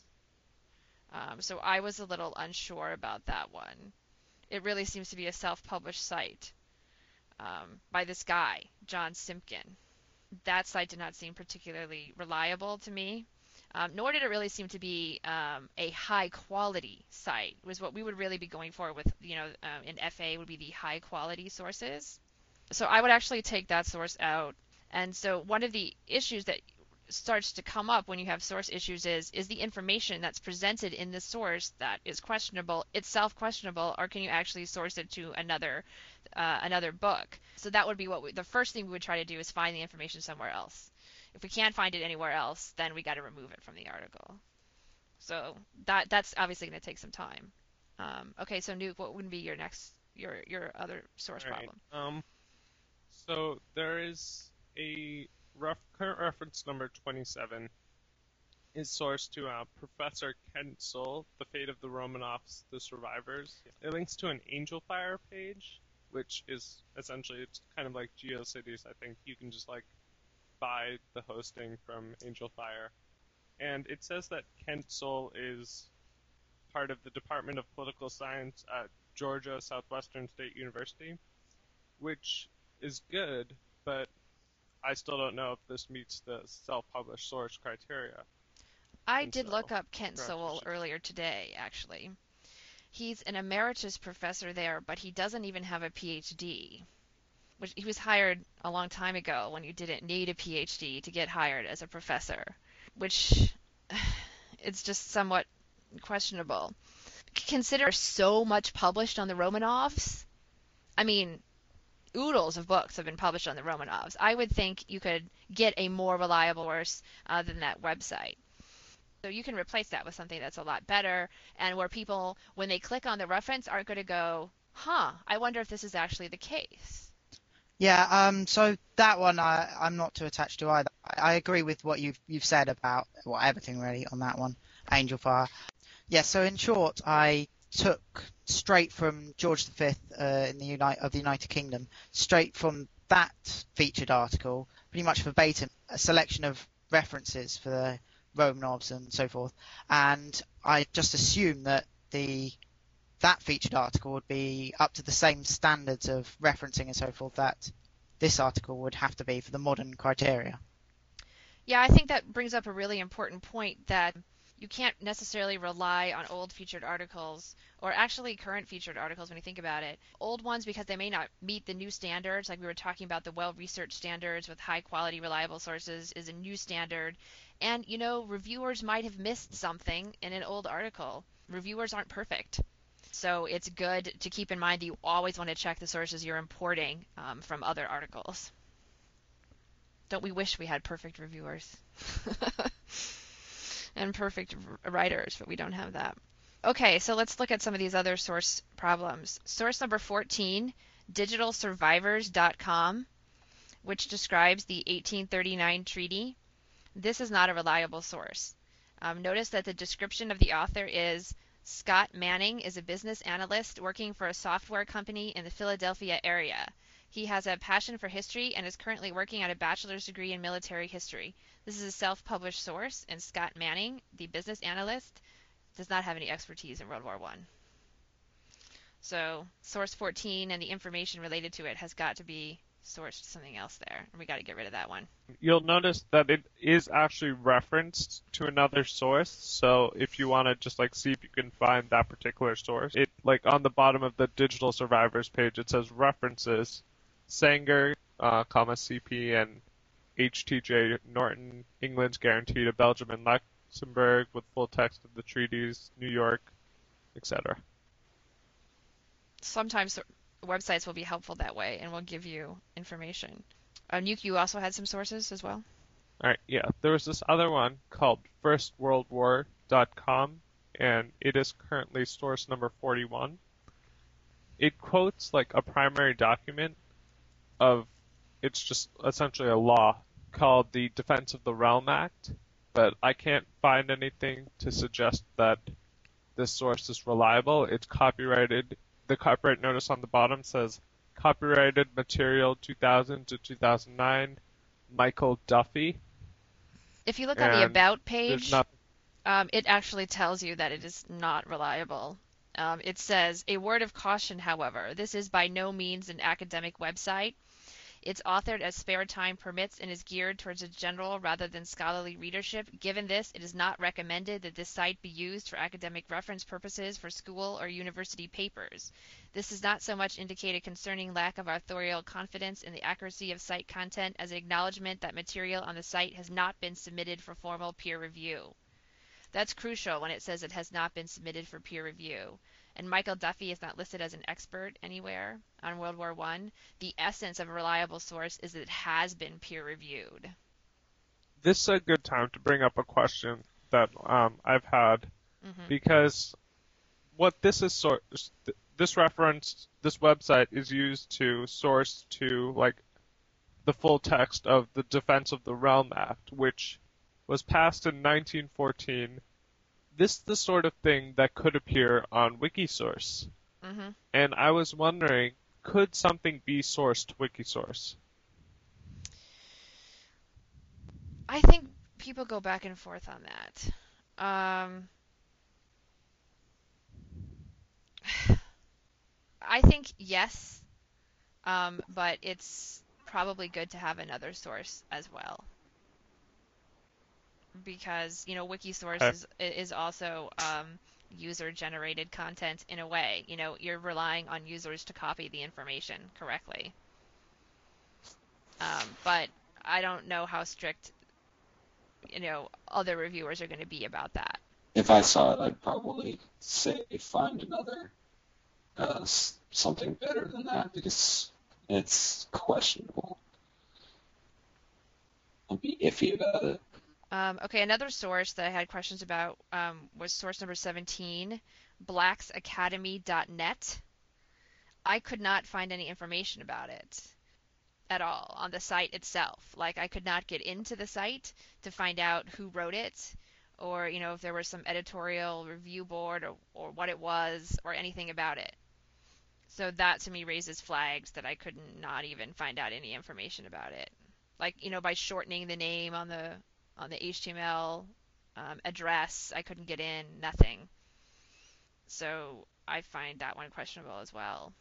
Um, so I was a little unsure about that one. It really seems to be a self-published site um, by this guy, John Simpkin. That site did not seem particularly reliable to me, um, nor did it really seem to be um, a high-quality site. It was what we would really be going for with, you know, um, in F A would be the high-quality sources. So I would actually take that source out. And so one of the issues that starts to come up when you have source issues is, is the information that's presented in the source that is questionable itself questionable, or can you actually source it to another uh, another book? So that would be what we, the first thing we would try to do, is find the information somewhere else. If we can't find it anywhere else, then we got to remove it from the article. So that that's obviously going to take some time. Um, okay, so Nuke, what would be your next your your other source All right. problem? Um, so there is a ref- current reference number twenty-seven is sourced to uh, Professor Kensel, The Fate of the Romanovs, The Survivors. It links to an Angelfire page, which is essentially, it's kind of like GeoCities. I think you can just like buy the hosting from Angelfire. And it says that Kensel is part of the Department of Political Science at Georgia Southwestern State University, which is good, but I still don't know if this meets the self-published source criteria. I And did so, look up Kent perhaps Sowell we should- earlier today, actually. He's an emeritus professor there, but he doesn't even have a P H D. Which he was hired a long time ago when you didn't need a P H D to get hired as a professor, which it's just somewhat questionable. Consider so much published on the Romanovs. I mean, oodles of books have been published on the Romanovs. I would think you could get a more reliable source uh, than that website. So you can replace that with something that's a lot better, and where people, when they click on the reference, aren't going to go, huh, I wonder if this is actually the case. Yeah, um, so that one I, I'm not too attached to either. I, I agree with what you've you've said about, well, everything really on that one, Angelfire. Yeah, so in short, I took straight from George the Fifth uh, in the Uni- of the United Kingdom, straight from that featured article, pretty much verbatim, a selection of references for the Romanovs and so forth. And I just assumed that the that featured article would be up to the same standards of referencing and so forth that this article would have to be for the modern criteria. Yeah, I think that brings up a really important point that you can't necessarily rely on old featured articles, or actually current featured articles when you think about it. Old ones because they may not meet the new standards, like we were talking about the well-researched standards with high-quality, reliable sources is a new standard. And, you know, reviewers might have missed something in an old article. Reviewers aren't perfect. So it's good to keep in mind that you always want to check the sources you're importing um, from other articles. Don't we wish we had perfect reviewers? And perfect writers, but we don't have that. Okay, so let's look at some of these other source problems. Source number fourteen, digital survivors dot com, which describes the eighteen thirty-nine treaty. This is not a reliable source. Um, notice that the description of the author is Scott Manning is a business analyst working for a software company in the Philadelphia area. He has a passion for history and is currently working on a bachelor's degree in military history. This is a self-published source, and Scott Manning, the business analyst, does not have any expertise in World War One. So source fourteen and the information related to it has got to be sourced something else there, and we got to get rid of that one. You'll notice that it is actually referenced to another source, so if you want to just like see if you can find that particular source, it like on the bottom of the Digital Survivors page it says references Sanger, uh, comma C P, and H T J Norton, England's guarantee to Belgium and Luxembourg with full text of the treaties, New York, et cetera. Sometimes websites will be helpful that way and will give you information. Uh, Nuke, you also had some sources as well? Alright, yeah. There was this other one called first world war dot com, and it is currently source number forty-one. It quotes like a primary document of, it's just essentially a law called the Defense of the Realm Act, but I can't find anything to suggest that this source is reliable. It's copyrighted. The copyright notice on the bottom says copyrighted material two thousand to two thousand nine, Michael Duffy. If you look on the About page, not... um, it actually tells you that it is not reliable. Um, it says, a word of caution, however, this is by no means an academic website. It's authored as spare time permits and is geared towards a general rather than scholarly readership. Given this, it is not recommended that this site be used for academic reference purposes for school or university papers. This does not so much indicate a concerning lack of authorial confidence in the accuracy of site content as an acknowledgement that material on the site has not been submitted for formal peer review. That's crucial when it says it has not been submitted for peer review. And Michael Duffy is not listed as an expert anywhere on World War One. The essence of a reliable source is that it has been peer-reviewed. This is a good time to bring up a question that um, I've had, mm-hmm. because what this is sor- this reference, this website is used to source to like the full text of the Defense of the Realm Act, which was passed in nineteen fourteen. This is the sort of thing that could appear on Wikisource. Mm-hmm. And I was wondering, could something be sourced to Wikisource? I think people go back and forth on that. Um, I think yes, um, but it's probably good to have another source as well. Because, you know, Wikisource is, is also um, user-generated content in a way. You know, you're relying on users to copy the information correctly. Um, but I don't know how strict, you know, other reviewers are going to be about that. If I saw it, I'd probably say find another, uh, something better than that, because it's questionable. I'd be iffy about it. Um, okay, another source that I had questions about um, was source number seventeen, blacks academy dot net. I could not find any information about it at all on the site itself. Like, I could not get into the site to find out who wrote it, or, you know, if there was some editorial review board, or, or what it was, or anything about it. So that, to me, raises flags that I could not even find out any information about it. Like, you know, by shortening the name on the on the H T M L um, address. I couldn't get in, nothing. So I find that one questionable as well.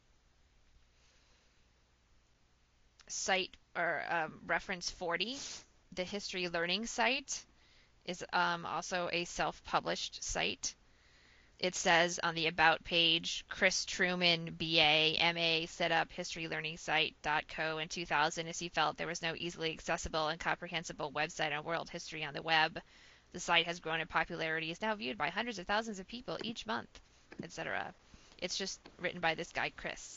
Site or um, reference forty, the History Learning site, is um, also a self-published site. It says on the About page, Chris Truman, B A, M A, set up history learning site dot co in two thousand as he felt there was no easily accessible and comprehensible website on world history on the web. The site has grown in popularity, is now viewed by hundreds of thousands of people each month, et cetera. It's just written by this guy, Chris.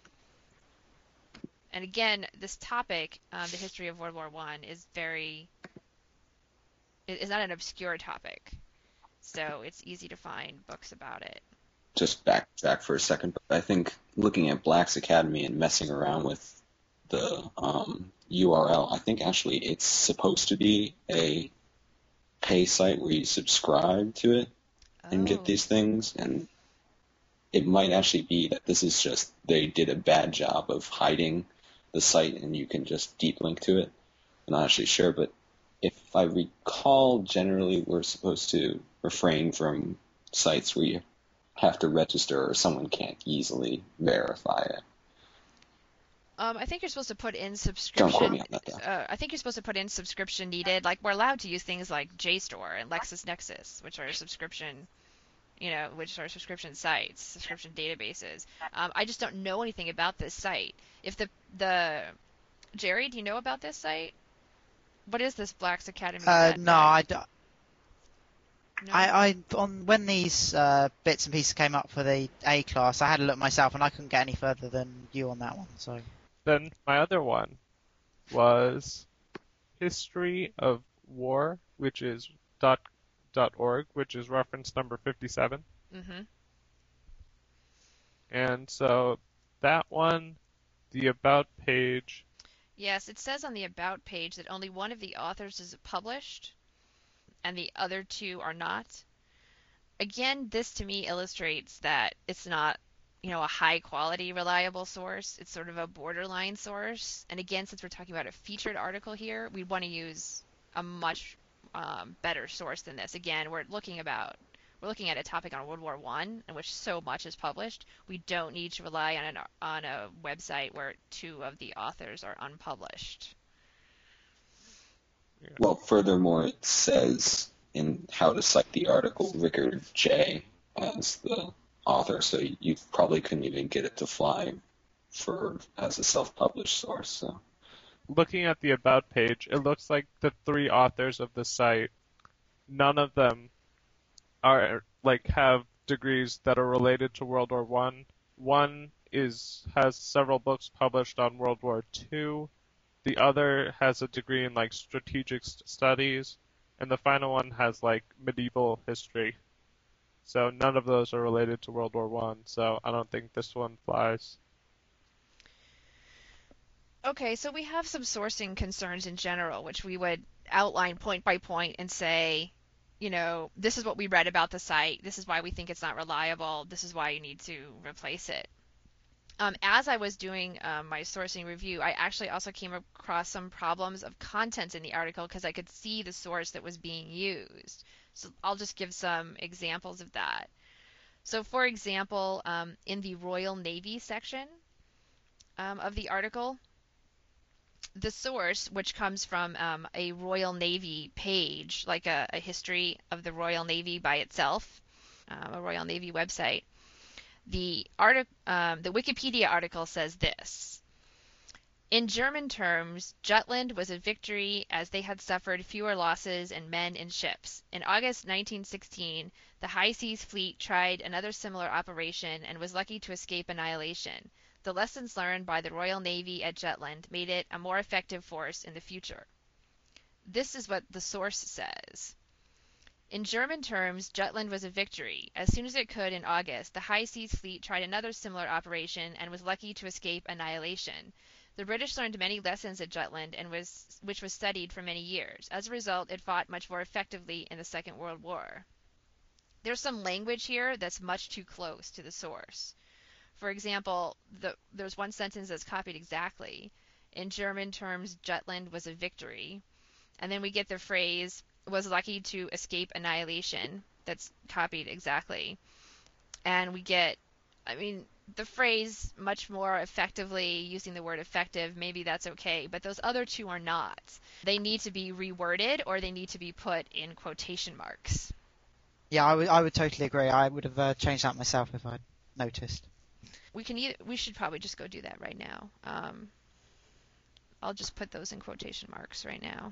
And again, this topic, um, the history of World War One, is very, is not an obscure topic. So it's easy to find books about it. Just backtrack for a second, but I think looking at Black's Academy and messing around with the um, U R L, I think actually it's supposed to be a pay site where you subscribe to it and Oh. get these things, and it might actually be that this is just they did a bad job of hiding the site and you can just deep link to it. I'm not actually sure, but if I recall, generally we're supposed to refrain from sites where you have to register or someone can't easily verify it. Um, I think you're supposed to put in Don't subscription. quote me on that, though. Uh, I think you're supposed to put in subscription needed. Like we're allowed to use things like JSTOR and LexisNexis, which are subscription, you know, which are subscription sites, subscription databases. Um, I just don't know anything about this site. If the the Jerry, do you know about this site? What is this Black's Academy? Uh, dot net? no, I, d- No? I, I, on when these uh, bits and pieces came up for the A class, I had a look myself, and I couldn't get any further than you on that one. So Then my other one was History of War, which is dot dot org, which is reference number fifty-seven. Mm-hmm. And so that one, the About page, Yes, it says on the About page that only one of the authors is published, and the other two are not. Again, this to me illustrates that it's not, you know, a high quality, reliable source. It's sort of a borderline source. And again, since we're talking about a featured article here, we want to use a much um, better source than this. Again, we're looking about we're looking at a topic on World War One, in which so much is published. We don't need to rely on an on a website where two of the authors are unpublished. Well, furthermore, it says in how to cite the article Rickard J. as the author, so you probably couldn't even get it to fly for as a self-published source. So looking at the About page, it looks like the three authors of the site, none of them are like have degrees that are related to World War One. One is has several books published on World War Two. The other has a degree in like strategic st- studies, and the final one has like medieval history. So none of those are related to World War One. So I don't think this one flies. Okay, so we have some sourcing concerns in general, which we would outline point by point and say, you know, this is what we read about the site. This is why we think it's not reliable. This is why you need to replace it. Um, as I was doing um, my sourcing review, I actually also came across some problems of content in the article because I could see the source that was being used. So I'll just give some examples of that. So for example, um, in the Royal Navy section um, of the article, the source, which comes from um, a Royal Navy page, like a, a history of the Royal Navy by itself, um, a Royal Navy website, the, artic- um, the Wikipedia article says this. In German terms, Jutland was a victory as they had suffered fewer losses in men and ships. In August nineteen sixteen, the High Seas Fleet tried another similar operation and was lucky to escape annihilation. The lessons learned by the Royal Navy at Jutland made it a more effective force in the future. This is what the source says. In German terms, Jutland was a victory. As soon as it could in August, the High Seas Fleet tried another similar operation and was lucky to escape annihilation. The British learned many lessons at Jutland, and was, which was studied for many years. As a result, it fought much more effectively in the Second World War. There's some language here that's much too close to the source. For example, the, there's one sentence that's copied exactly. In German terms, Jutland was a victory. And then we get the phrase, was lucky to escape annihilation. That's copied exactly. And we get, I mean, the phrase much more effectively, using the word effective, maybe that's okay, but those other two are not. They need to be reworded, or they need to be put in quotation marks. Yeah, I would I would totally agree. I would have uh, changed that myself if I'd noticed. We can either, we should probably just go do that right now. Um, I'll just put those in quotation marks right now.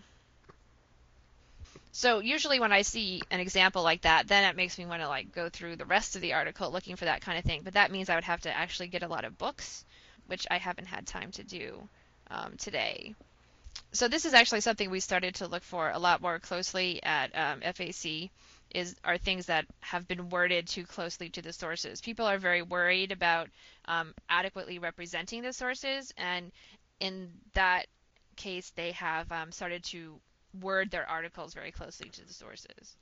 So usually when I see an example like that, then it makes me want to like go through the rest of the article looking for that kind of thing. But that means I would have to actually get a lot of books, which I haven't had time to do um, today. So this is actually something we started to look for a lot more closely at um, F A C, is are things that have been worded too closely to the sources. People are very worried about um, adequately representing the sources, and in that case, they have um, started to word their articles very closely to the sources.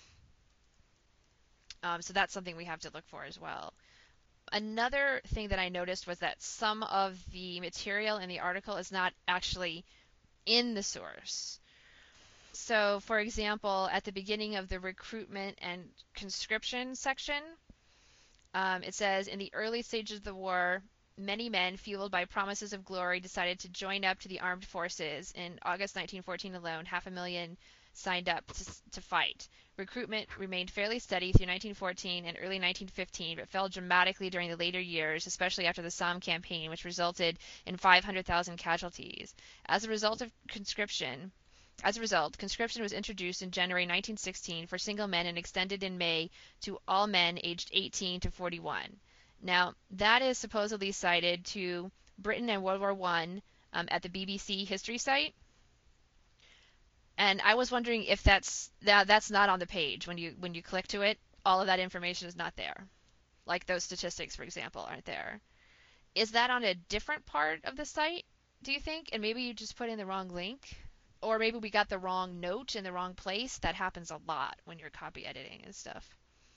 Um, so that's something we have to look for as well. Another thing that I noticed was that some of the material in the article is not actually in the source. So, for example, at the beginning of the recruitment and conscription section, um, it says, in the early stages of the war, many men, fueled by promises of glory, decided to join up to the armed forces. In August nineteen fourteen alone, half a million signed up to, to fight. Recruitment remained fairly steady through nineteen fourteen and early nineteen fifteen, but fell dramatically during the later years, especially after the Somme campaign, which resulted in five hundred thousand casualties. As a result of conscription, As a result, conscription was introduced in January nineteen sixteen for single men and extended in May to all men aged eighteen to forty-one. Now, that is supposedly cited to Britain and World War One um, at the B B C history site. And I was wondering if that's that, that's not on the page when you when you click to it. All of that information is not there. Like those statistics, for example, aren't there. Is that on a different part of the site, do you think? And maybe you just put in the wrong link? Or maybe we got the wrong note in the wrong place. That happens a lot when you're copy editing and stuff.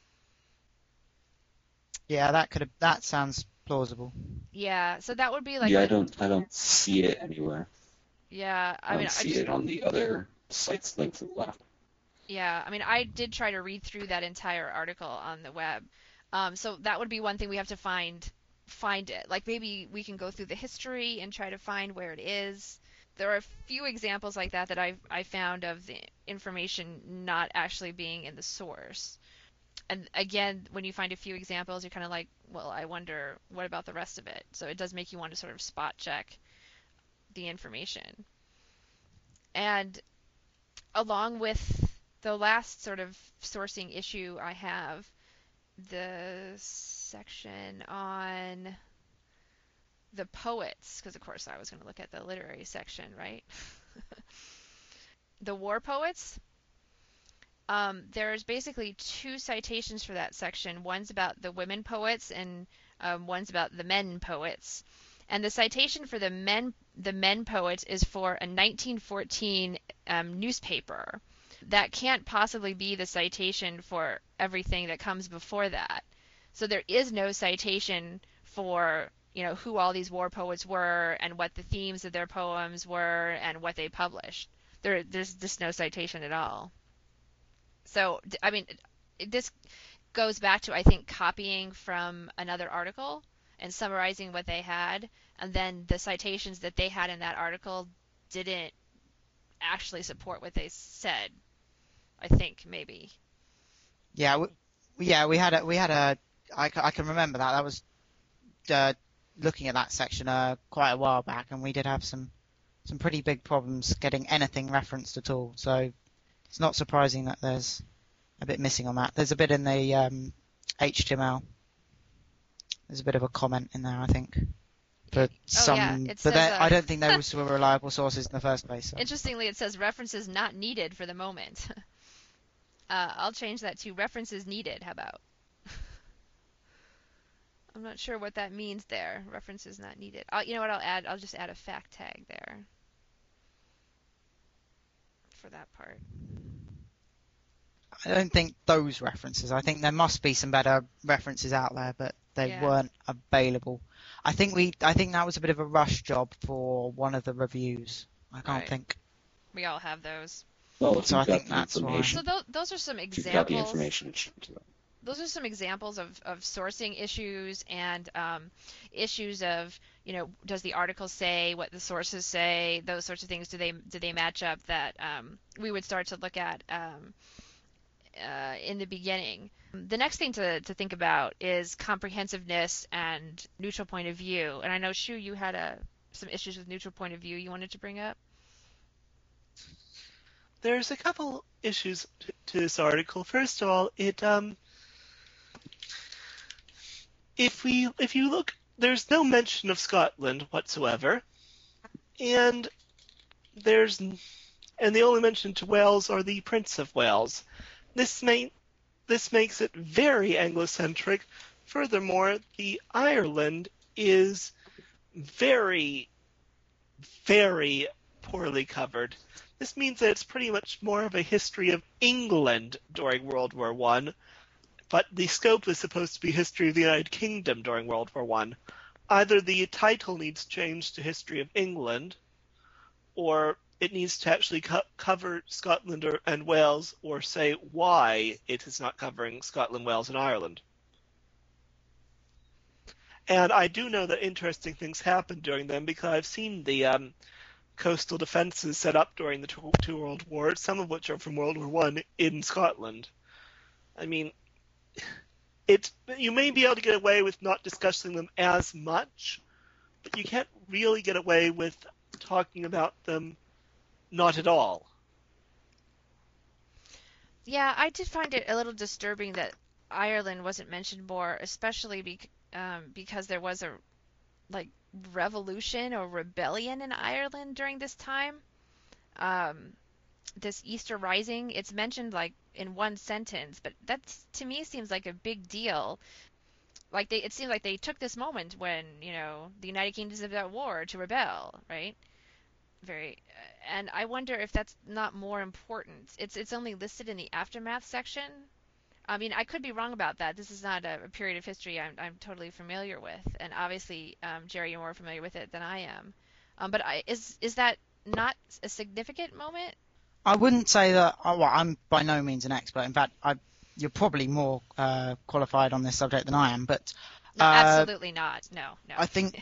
Yeah, that could have. That sounds plausible. Yeah, so that would be like. yeah, a, I don't, I don't see it anywhere. Yeah, I, I mean, don't I see just. it on the other sites linked to the left. Yeah, I mean, I did try to read through that entire article on the web. Um, so that would be one thing we have to find. Find it. Like maybe we can go through the history and try to find where it is. There are a few examples like that that I've I found of the information not actually being in the source. And again, when you find a few examples, you're kind of like, well, I wonder what about the rest of it. So it does make you want to sort of spot check the information. And along with the last sort of sourcing issue I have, the section on the poets, because of course I was going to look at the literary section, right? The war poets. Um, there's basically two citations for that section. One's about the women poets, and um, one's about the men poets. And the citation for the men, the men poets, is for a nineteen fourteen um, newspaper. That can't possibly be the citation for everything that comes before that. So there is no citation for, you know, who all these war poets were and what the themes of their poems were and what they published. There, there's just no citation at all. So, I mean, this goes back to, I think, copying from another article and summarizing what they had, and then the citations that they had in that article didn't actually support what they said. I think maybe. Yeah, we, yeah, we had a we had a. I, I can remember that. That was uh, looking at that section uh, quite a while back, and we did have some some pretty big problems getting anything referenced at all. So it's not surprising that there's a bit missing on that. There's a bit in the um, H T M L. There's a bit of a comment in there, I think. For some, oh, yeah. It but says, uh, uh, I don't think those were reliable sources in the first place. So. Interestingly, it says references not needed for the moment. uh, I'll change that to references needed. How about? I'm not sure what that means there. References not needed. I'll, you know what? I'll add. I'll just add a fact tag there for that part. I don't think those references. I think there must be some better references out there, but they Yeah. weren't available. I think we. I think that was a bit of a rush job for one of the reviews. I can't Right. think. We all have those. Well, if So you've I got think the that's why. information, So those those are some if you've got the examples. information, it should do that. Those are some examples of, of sourcing issues and um, issues of, you know, does the article say what the sources say? Those sorts of things. Do they do they match up? That um, we would start to look at um, uh, in the beginning. The next thing to, to think about is comprehensiveness and neutral point of view. And I know, Shu, you had a, some issues with neutral point of view you wanted to bring up. There's a couple issues to, to this article. First of all, it um, if we if you look, there's no mention of Scotland whatsoever, and there's and the only mention to Wales are the Prince of Wales. This may this makes it very Anglo-centric. Furthermore, the Ireland is very, very poorly covered. This means that it's pretty much more of a history of England during World War One, but the scope is supposed to be history of the United Kingdom during World War One. Either the title needs changed to History of England, or it needs to actually co- cover Scotland or, and Wales, or say why it is not covering Scotland, Wales, and Ireland. And I do know that interesting things happened during them because I've seen the um, coastal defences set up during the two, two World Wars, some of which are from World War One in Scotland. I mean, it you may be able to get away with not discussing them as much, but you can't really get away with talking about them not at all. Yeah, I did find it a little disturbing that Ireland wasn't mentioned more, especially be, um, because there was a like revolution or rebellion in Ireland during this time. Um, this Easter Rising, it's mentioned like in one sentence, but that to me seems like a big deal. Like they, it seems like they took this moment when, you know, the United Kingdom is at war to rebel, right? Very, and I wonder if that's not more important. It's it's only listed in the aftermath section. I mean, I could be wrong about that. This is not a, a period of history I'm I'm totally familiar with, and obviously, um, Jerry, you're more familiar with it than I am. Um, but I, is is that not a significant moment? I wouldn't say that. oh, Well, I'm by no means an expert. In fact, I, you're probably more uh, qualified on this subject than I am. But No, uh, absolutely not. No, no. I think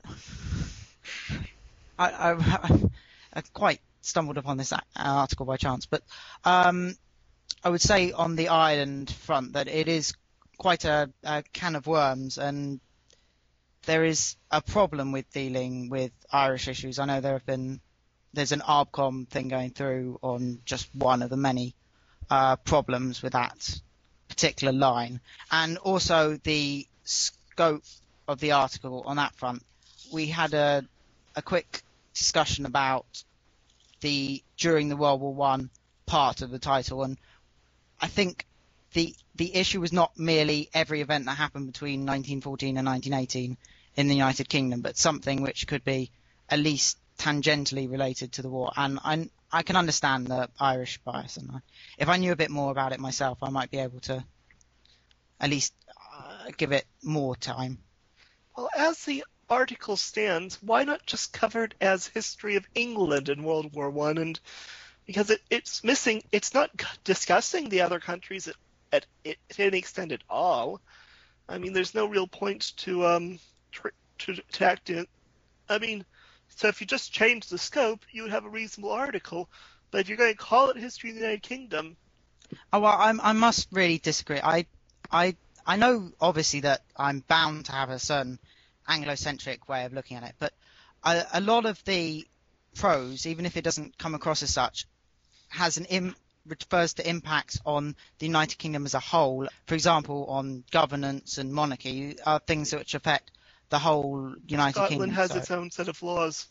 I, I, I quite stumbled upon this article by chance, but um, I would say on the Ireland front that it is quite a, a can of worms, and there is a problem with dealing with Irish issues. I know there have been there's an ARBCOM thing going through on just one of the many uh, problems with that particular line, and also the scope of the article on that front. We had a a quick discussion about the during the World War One part of the title, and I think the the issue was not merely every event that happened between nineteen fourteen and nineteen eighteen in the United Kingdom, but something which could be at least tangentially related to the war. And I, I can understand the Irish bias, and I, if I knew a bit more about it myself, I might be able to at least uh, give it more time. Well, as the article stands, why not just cover it as history of England in World War One? And because it, it's missing, it's not discussing the other countries at, at, at any extent at all. I mean, there's no real point to um tr- to, to act in. I mean, so if you just change the scope, you would have a reasonable article. But if you're going to call it history of the United Kingdom, oh well, I'm, I must really disagree. I I I know obviously that I'm bound to have a certain Anglo-centric way of looking at it, but a, a lot of the prose, even if it doesn't come across as such, has an Im- refers to impacts on the United Kingdom as a whole. For example, on governance and monarchy, are things which affect the whole United Scotland Kingdom. has so. its own set of laws.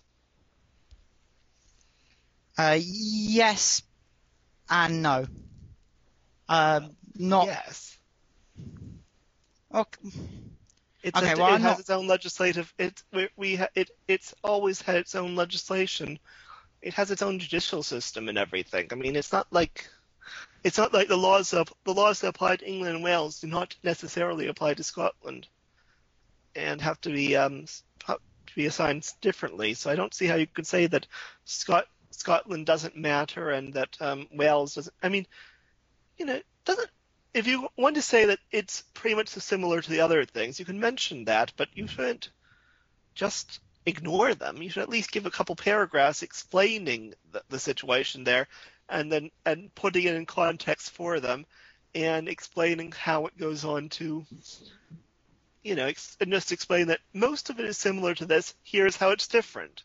Uh, yes and no. Uh, not. Yes. Okay. It's Okay, a, well, it I'm has not- its own legislative. It we, we ha, it it's always had its own legislation. It has its own judicial system and everything. I mean, it's not like it's not like the laws of the laws that apply to England and Wales do not necessarily apply to Scotland, and have to be um have to be assigned differently. So I don't see how you could say that Scot Scotland doesn't matter and that um, Wales doesn't. I mean, you know, doesn't. If you want to say that it's pretty much similar to the other things, you can mention that, but you shouldn't just ignore them. You should at least give a couple paragraphs explaining the, the situation there, and then and putting it in context for them, and explaining how it goes on to, you know, ex- and just explain that most of it is similar to this. Here's how it's different.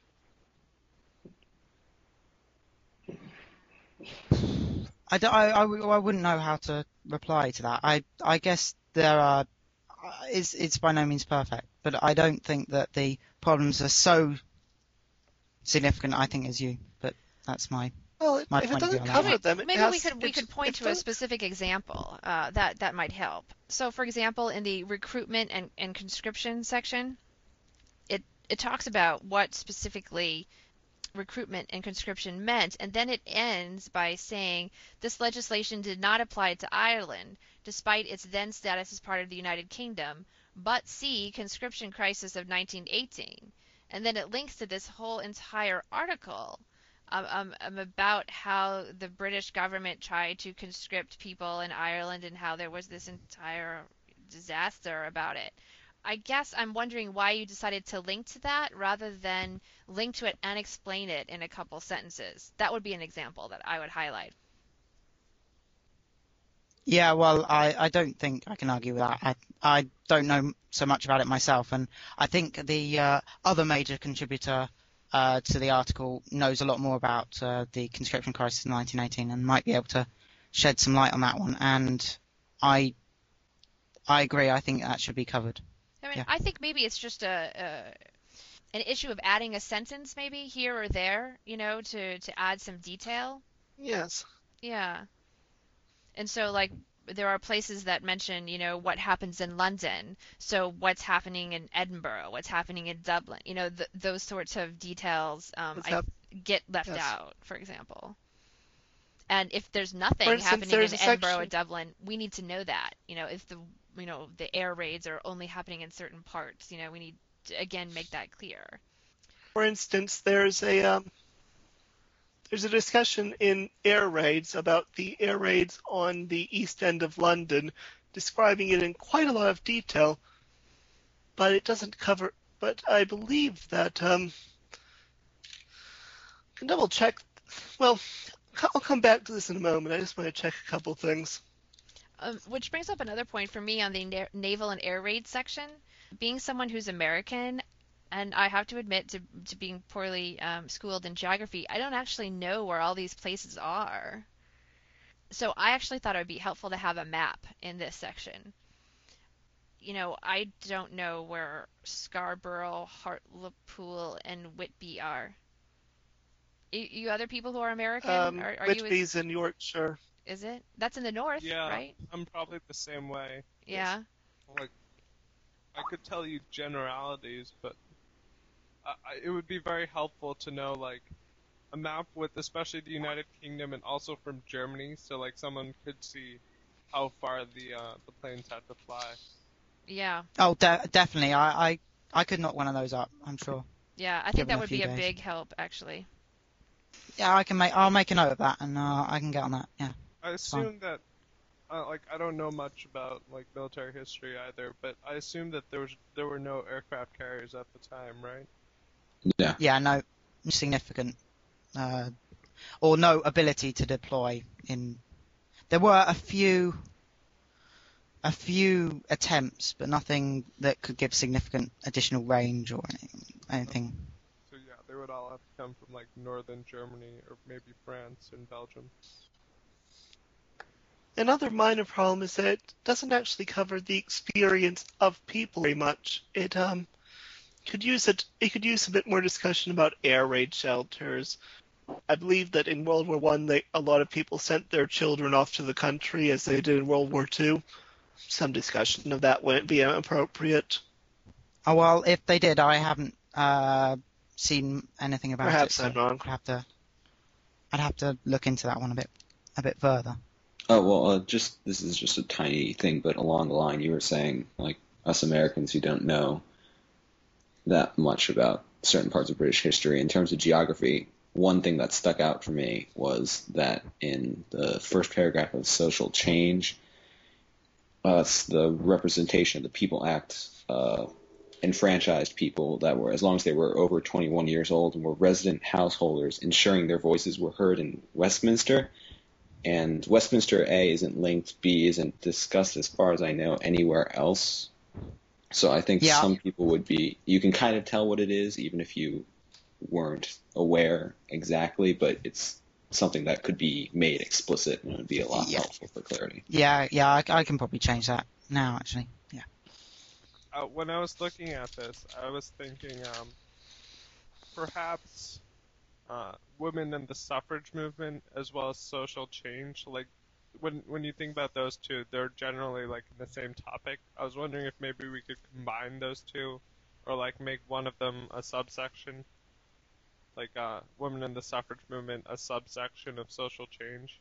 I, d- I, I, w- I wouldn't know how to reply to that. I, I guess there are, it's, it's by no means perfect, but I don't think that the problems are so significant, I think, as you, but that's my, Well, it, my if it point of view doesn't on cover that. them, it Maybe has, we could we it- could point it to a does- specific example uh, that that might help. So, for example, in the recruitment and, and conscription section, it it talks about what specifically recruitment and conscription meant, and then it ends by saying this legislation did not apply to Ireland, despite its then status as part of the United Kingdom, but see conscription crisis of nineteen eighteen. And then it links to this whole entire article um, um, um, about how the British government tried to conscript people in Ireland and how there was this entire disaster about it. I guess I'm wondering why you decided to link to that rather than link to it and explain it in a couple sentences. That would be an example that I would highlight. Yeah, well, I, I don't think I can argue with that. I, I don't know so much about it myself, and I think the uh, other major contributor uh, to the article knows a lot more about uh, the conscription crisis in nineteen eighteen and might be able to shed some light on that one. And I, I agree. I think that should be covered. I mean, Yeah. I think maybe it's just a, a an issue of adding a sentence maybe here or there, you know, to, to add some detail. Yes. Yeah. And so, like, there are places that mention, you know, what happens in London. So what's happening in Edinburgh? What's happening in Dublin? You know, th- those sorts of details um, What's I hap- get left yes. out, for example. And if there's nothing For instance, happening there's in a Edinburgh or section- Dublin, we need to know that. You know, if the you know the air raids are only happening in certain parts, you know, we need to again make that clear. For instance, there's a um, there's a discussion in air raids about the air raids on the East End of London, describing it in quite a lot of detail, but it doesn't cover. But I believe that um, I can double check. Well, I'll come back to this in a moment. I just want to check a couple things. Um, which brings up another point for me on the na- naval and air raid section. Being someone who's American, and I have to admit to, to being poorly um, schooled in geography, I don't actually know where all these places are. So I actually thought it would be helpful to have a map in this section. You know, I don't know where Scarborough, Hartlepool, and Whitby are. You, you other people who are American, Um, are, are you? Whitby's in Yorkshire. Is it? That's in the north, Yeah, right? I'm probably the same way. Yeah. Like, I could tell you generalities, but I, I, it would be very helpful to know, like, a map with especially the United Kingdom and also from Germany, so, like, someone could see how far the uh, the planes had to fly. Yeah. Oh, de- definitely. I, I, I could knock one of those up, I'm sure. Yeah, I Give think them that a would few be a days. big help, actually. Yeah, I can make. I'll make a note of that, and uh, I can get on that. Yeah. I assume that, uh, like, I don't know much about, like, military history either, but I assume that there was there were no aircraft carriers at the time, right? Yeah. Yeah, no significant, uh, or no ability to deploy in. There were a few, a few attempts, but nothing that could give significant additional range or anything. anything. So yeah, they would all have to come from, like, northern Germany or maybe France and Belgium. Another minor problem is that it doesn't actually cover the experience of people very much. It um could use it. It could use a bit more discussion about air raid shelters. I believe that in World War One, they a lot of people sent their children off to the country, as they did in World War Two. Some discussion of that wouldn't be appropriate. Oh well, if they did, I haven't uh, seen anything about Perhaps it. so I'm wrong. I'd have to. I'd have to look into that one a bit, a bit further. Oh, well, uh, just this is just a tiny thing, but along the line you were saying, like, us Americans who don't know that much about certain parts of British history, in terms of geography, one thing that stuck out for me was that in the first paragraph of Social Change, uh, the representation of the People Act uh, enfranchised people that were, as long as they were over twenty-one years old and were resident householders, ensuring their voices were heard in Westminster. And Westminster A isn't linked, B isn't discussed as far as I know anywhere else. So I think Yeah. some people would be, you can kind of tell what it is even if you weren't aware exactly, but it's something that could be made explicit and it would be a lot Yeah. helpful for clarity. Yeah, yeah, I, I can probably change that now, actually. Yeah. Uh, when I was looking at this, I was thinking um, perhaps uh, women in the suffrage movement as well as social change. Like when when you think about those two, they're generally like in the same topic. I was wondering if maybe we could combine those two, or like make one of them a subsection. Like uh, women in the suffrage movement, a subsection of social change.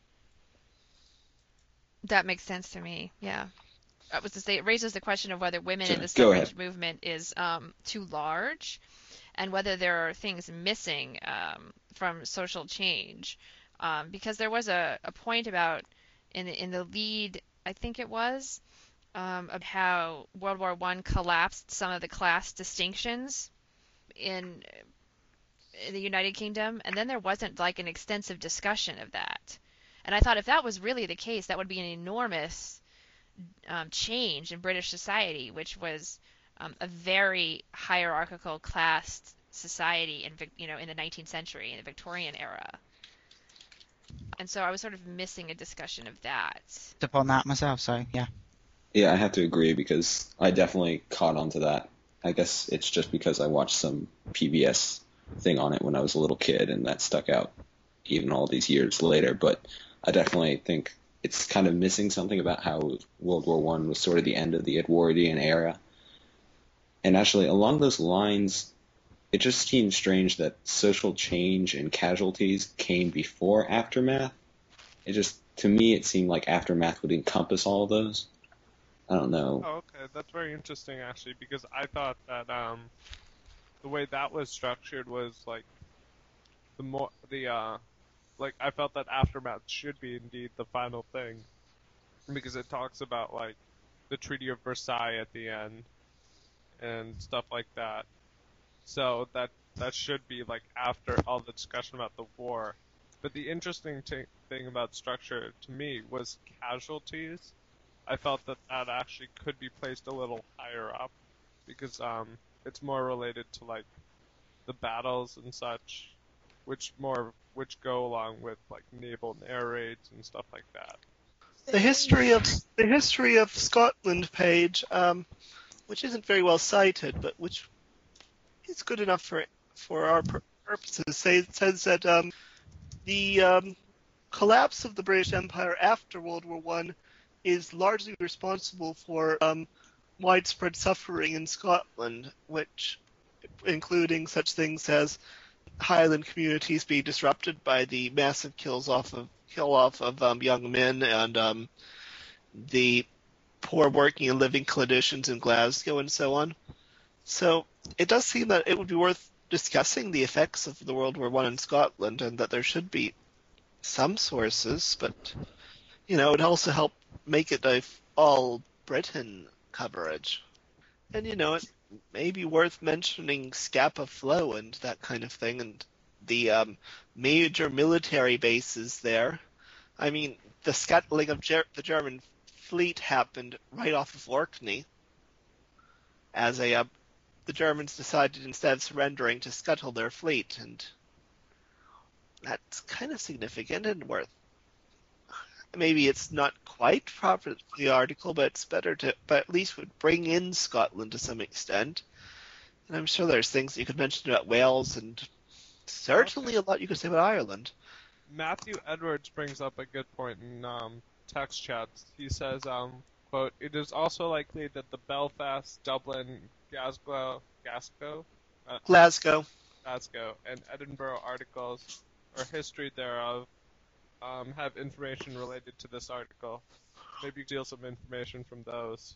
That makes sense to me. Yeah. I was to say it raises the question of whether women in Sure, the go suffrage ahead. movement is um, too large, and whether there are things missing um, from social change. Um, because there was a, a point about in the, in the lead, I think it was, um, of how World War One collapsed some of the class distinctions in in the United Kingdom, and then there wasn't like an extensive discussion of that. And I thought if that was really the case, that would be an enormous um, change in British society, which was um, a very hierarchical class society in Vic- you know in the nineteenth century, in the Victorian era. And so I was sort of missing a discussion of that. Upon that myself, so yeah. Yeah, I have to agree because I definitely caught on to that. I guess it's just because I watched some P B S thing on it when I was a little kid and that stuck out even all these years later. But I definitely think it's kind of missing something about how World War One was sort of the end of the Edwardian era. And actually, along those lines, it just seems strange that social change and casualties came before aftermath. It just, to me, it seemed like aftermath would encompass all of those. I don't know. Oh, okay, that's very interesting actually, because I thought that um, the way that was structured was like the more the uh, like I felt that aftermath should be indeed the final thing, because it talks about like the Treaty of Versailles at the end and stuff like that. So that that should be like after all the discussion about the war. But the interesting t- thing about structure to me was casualties. I felt that that actually could be placed a little higher up because um, it's more related to like the battles and such, which more which go along with like naval air raids and stuff like that. The history of the history of Scotland page, um, which isn't very well cited, but which is good enough for for our pur- purposes, say, says that um, the um, collapse of the British Empire after World War One is largely responsible for um, widespread suffering in Scotland, which including such things as Highland communities being disrupted by the massive kills off of kill off of um, young men and um, the poor working and living conditions in Glasgow and so on. So it does seem that it would be worth discussing the effects of the World War One in Scotland, and that there should be some sources, but you know, it would also help make it a all Britain coverage. And you know, it may be worth mentioning Scapa Flow and that kind of thing, and the um, major military bases there. I mean, the scuttling of Ger- the German fleet happened right off of Orkney, as a uh, the Germans decided instead of surrendering to scuttle their fleet, and that's kind of significant and worth. Maybe it's not quite proper for the article, but it's better to, but at least would bring in Scotland to some extent. And I'm sure there's things you could mention about Wales, and certainly Okay. a lot you could say about Ireland. Matthew Edwards brings up a good point in um, text chats. He says, um, quote, "It is also likely that the Belfast, Dublin, Glasgow, Glasgow, uh, Glasgow. Glasgow, and Edinburgh articles, or history thereof, um, have information related to this article. Maybe steal some information from those."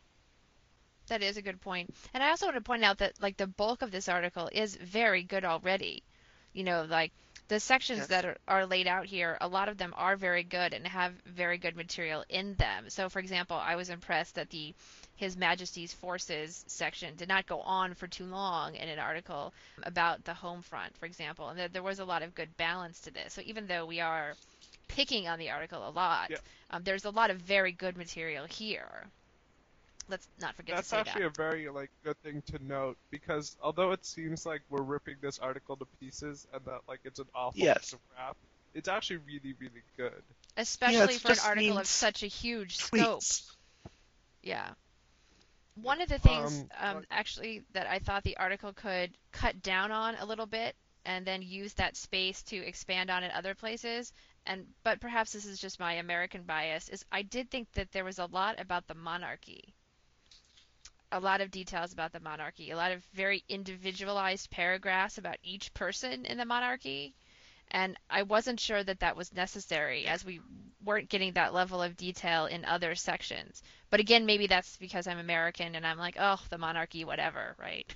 That is a good point. And I also want to point out that like the bulk of this article is very good already. You know, like the sections Yes. that are, are laid out here, a lot of them are very good and have very good material in them. So, for example, I was impressed that the His Majesty's Forces section did not go on for too long in an article about the home front, for example, and that there was a lot of good balance to this. So even though we are picking on the article a lot, Yeah. um, there's a lot of very good material here. Let's not forget That's to say actually that. a very like good thing to note, because although it seems like we're ripping this article to pieces and that like it's an awful Yes. piece of crap, it's actually really, really good. Especially it for an just article of needs such a huge scope. tweets. Yeah. One of the things Um, um, like- actually that I thought the article could cut down on a little bit and then use that space to expand on in other places, and but perhaps this is just my American bias, is I did think that there was a lot about the monarchy. A lot of details about the monarchy, a lot of very individualized paragraphs about each person in the monarchy, and I wasn't sure that that was necessary, as we weren't getting that level of detail in other sections. But again, maybe that's because I'm American and I'm like, oh, the monarchy, whatever, right?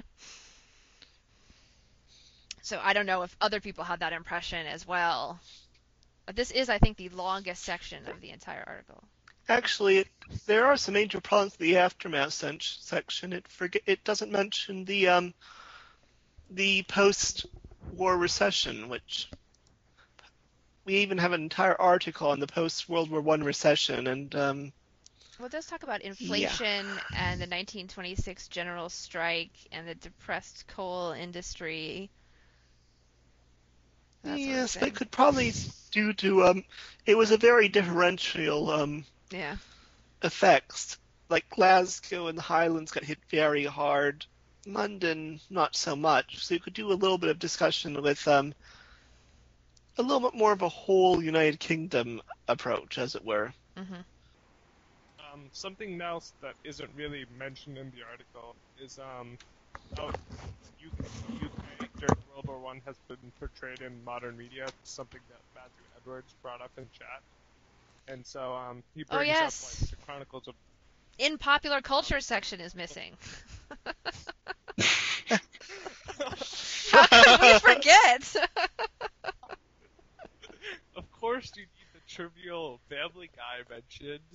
So I don't know if other people had that impression as well. But this is, I think, the longest section of the entire article. Actually, it, there are some major problems with the aftermath sen- section. It forget it doesn't mention the um the post-war recession, which we even have an entire article on the post-World War One recession, and um, Well, it does talk about inflation and the nineteen twenty-six general strike and the depressed coal industry. That sort of yes, thing. they could probably due to um, it was a very differential um Yeah. effects. Like Glasgow and the Highlands got hit very hard. London, not so much. So you could do a little bit of discussion with um, a little bit more of a whole United Kingdom approach, as it were. Mm-hmm. Um, something else that isn't really mentioned in the article is um, how U K, U K during World War One has been portrayed in modern media, something that Matthew Edwards brought up in chat. And so um, he Oh, brings yes. up like the Chronicles of. In popular culture section is missing. How could we forget? Of course, you need the trivial Family Guy mentions.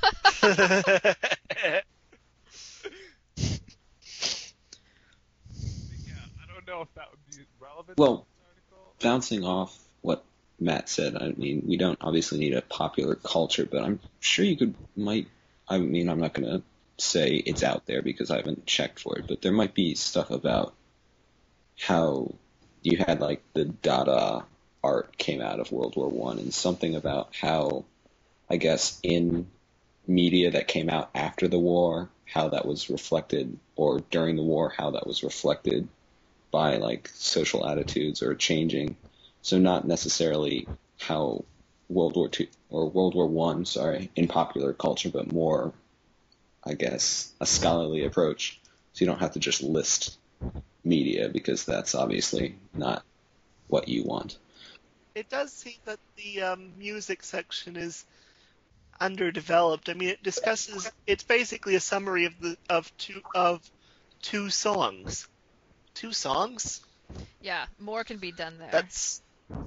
Yeah, I don't know if that would be relevant Well, to this article. Bouncing off what Matt said, I mean, we don't obviously need a popular culture, but I'm sure you could, might, I mean, I'm not going to say it's out there because I haven't checked for it, but there might be stuff about how you had, like, the Dada art came out of World War One, and something about how, I guess, in media that came out after the war, how that was reflected, or during the war, how that was reflected by, like, social attitudes or changing. So not necessarily how World War Two or World War One, sorry, in popular culture, but more, I guess, a scholarly approach. So you don't have to just list media because that's obviously not what you want. It does seem that the um, music section is underdeveloped. I mean, it discusses. It's basically a summary of the of two of two songs. Two songs. Yeah, more can be done there. That's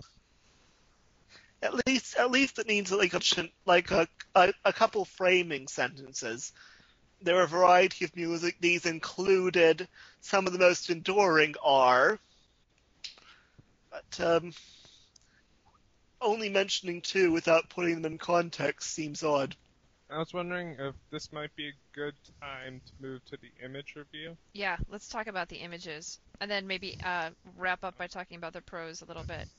at least at least it needs like a like a a, a couple framing sentences. There are a variety of music. These included some of the most enduring are, but um, only mentioning two without putting them in context seems odd. I was wondering if this might be a good time to move to the image review. Yeah, let's talk about the images, and then maybe uh, wrap up by talking about the prose a little bit.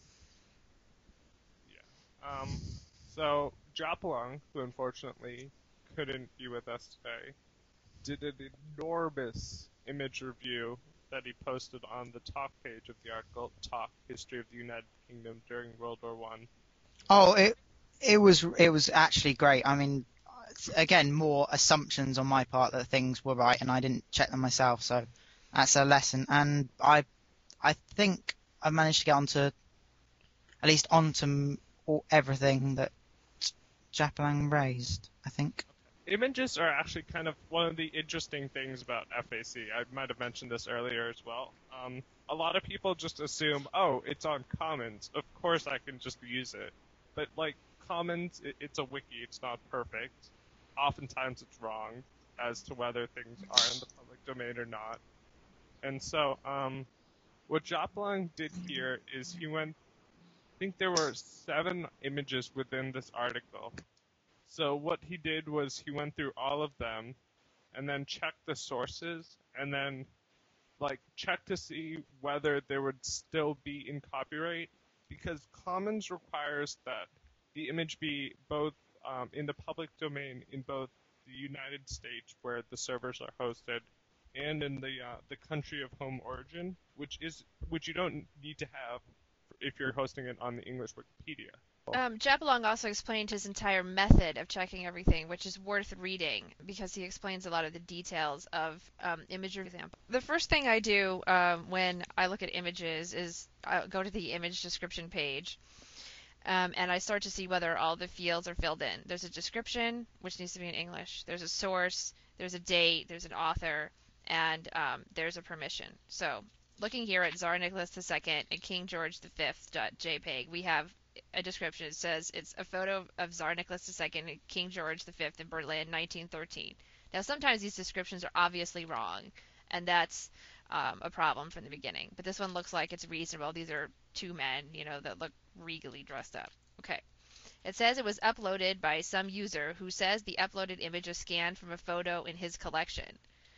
Um, so Jopalong, who unfortunately couldn't be with us today, did an enormous image review that he posted on the talk page of the article, Talk, History of the United Kingdom During World War One. Oh, it it was it was actually great. I mean, again, more assumptions on my part that things were right, and I didn't check them myself, so that's a lesson. And I I think I managed to get onto at least onto all, everything that Japalang raised. I think. images are actually kind of one of the interesting things about F A C. I might have mentioned this earlier as well. Um, a lot of people just assume, oh, it's on Commons. Of course I can just use it. But, like, Commons, it, it's a wiki. It's not perfect. Oftentimes it's wrong as to whether things are in the public domain or not. And so, um, what Jopalong did here is he went, I think there were seven images within this article. So what he did was he went through all of them and then checked the sources and then like checked to see whether there would still be in copyright, because Commons requires that the image be both um, in the public domain in both the United States where the servers are hosted and in the uh, the country of home origin, which is which you don't need to have if you're hosting it on the English Wikipedia. Um, Jopalong also explained his entire method of checking everything, which is worth reading because he explains a lot of the details of um, imagery. Example. The first thing I do um, when I look at images is I go to the image description page, um, and I start to see whether all the fields are filled in. There's a description, which needs to be in English. There's a source. There's a date. There's an author, and um, there's a permission. So, looking here at Tsar Nicholas the Second and King George the Fifth .jpg, we have a description. It says it's a photo of Tsar Nicholas the Second and King George the Fifth in Berlin, nineteen thirteen. Now, sometimes these descriptions are obviously wrong, and that's um, a problem from the beginning. But this one looks like it's reasonable. These are two men, you know, that look regally dressed up. Okay. It says it was uploaded by some user who says the uploaded image is scanned from a photo in his collection.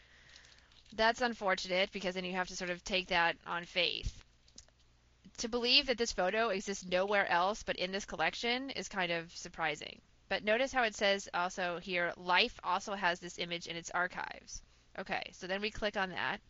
That's unfortunate because then you have to sort of take that on faith. To believe that this photo exists nowhere else but in this collection is kind of surprising. But notice how it says also here, Life also has this image in its archives. Okay, so then we click on that,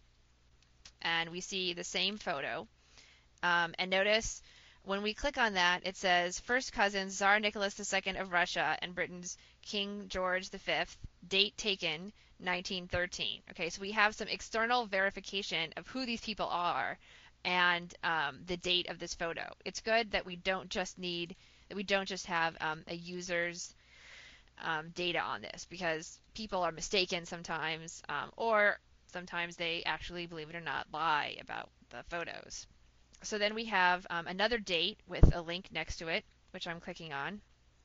and we see the same photo. Um, and notice when we click on that, it says First Cousins Tsar Nicholas the Second of Russia and Britain's King George the Fifth, date taken nineteen thirteen. Okay, so we have some external verification of who these people are and um, the date of this photo. It's good that we don't just need that we don't just have um, a user's um, data on this, because people are mistaken sometimes, um, or sometimes they actually, believe it or not, lie about the photos. So then we have um, another date with a link next to it, which I'm clicking on.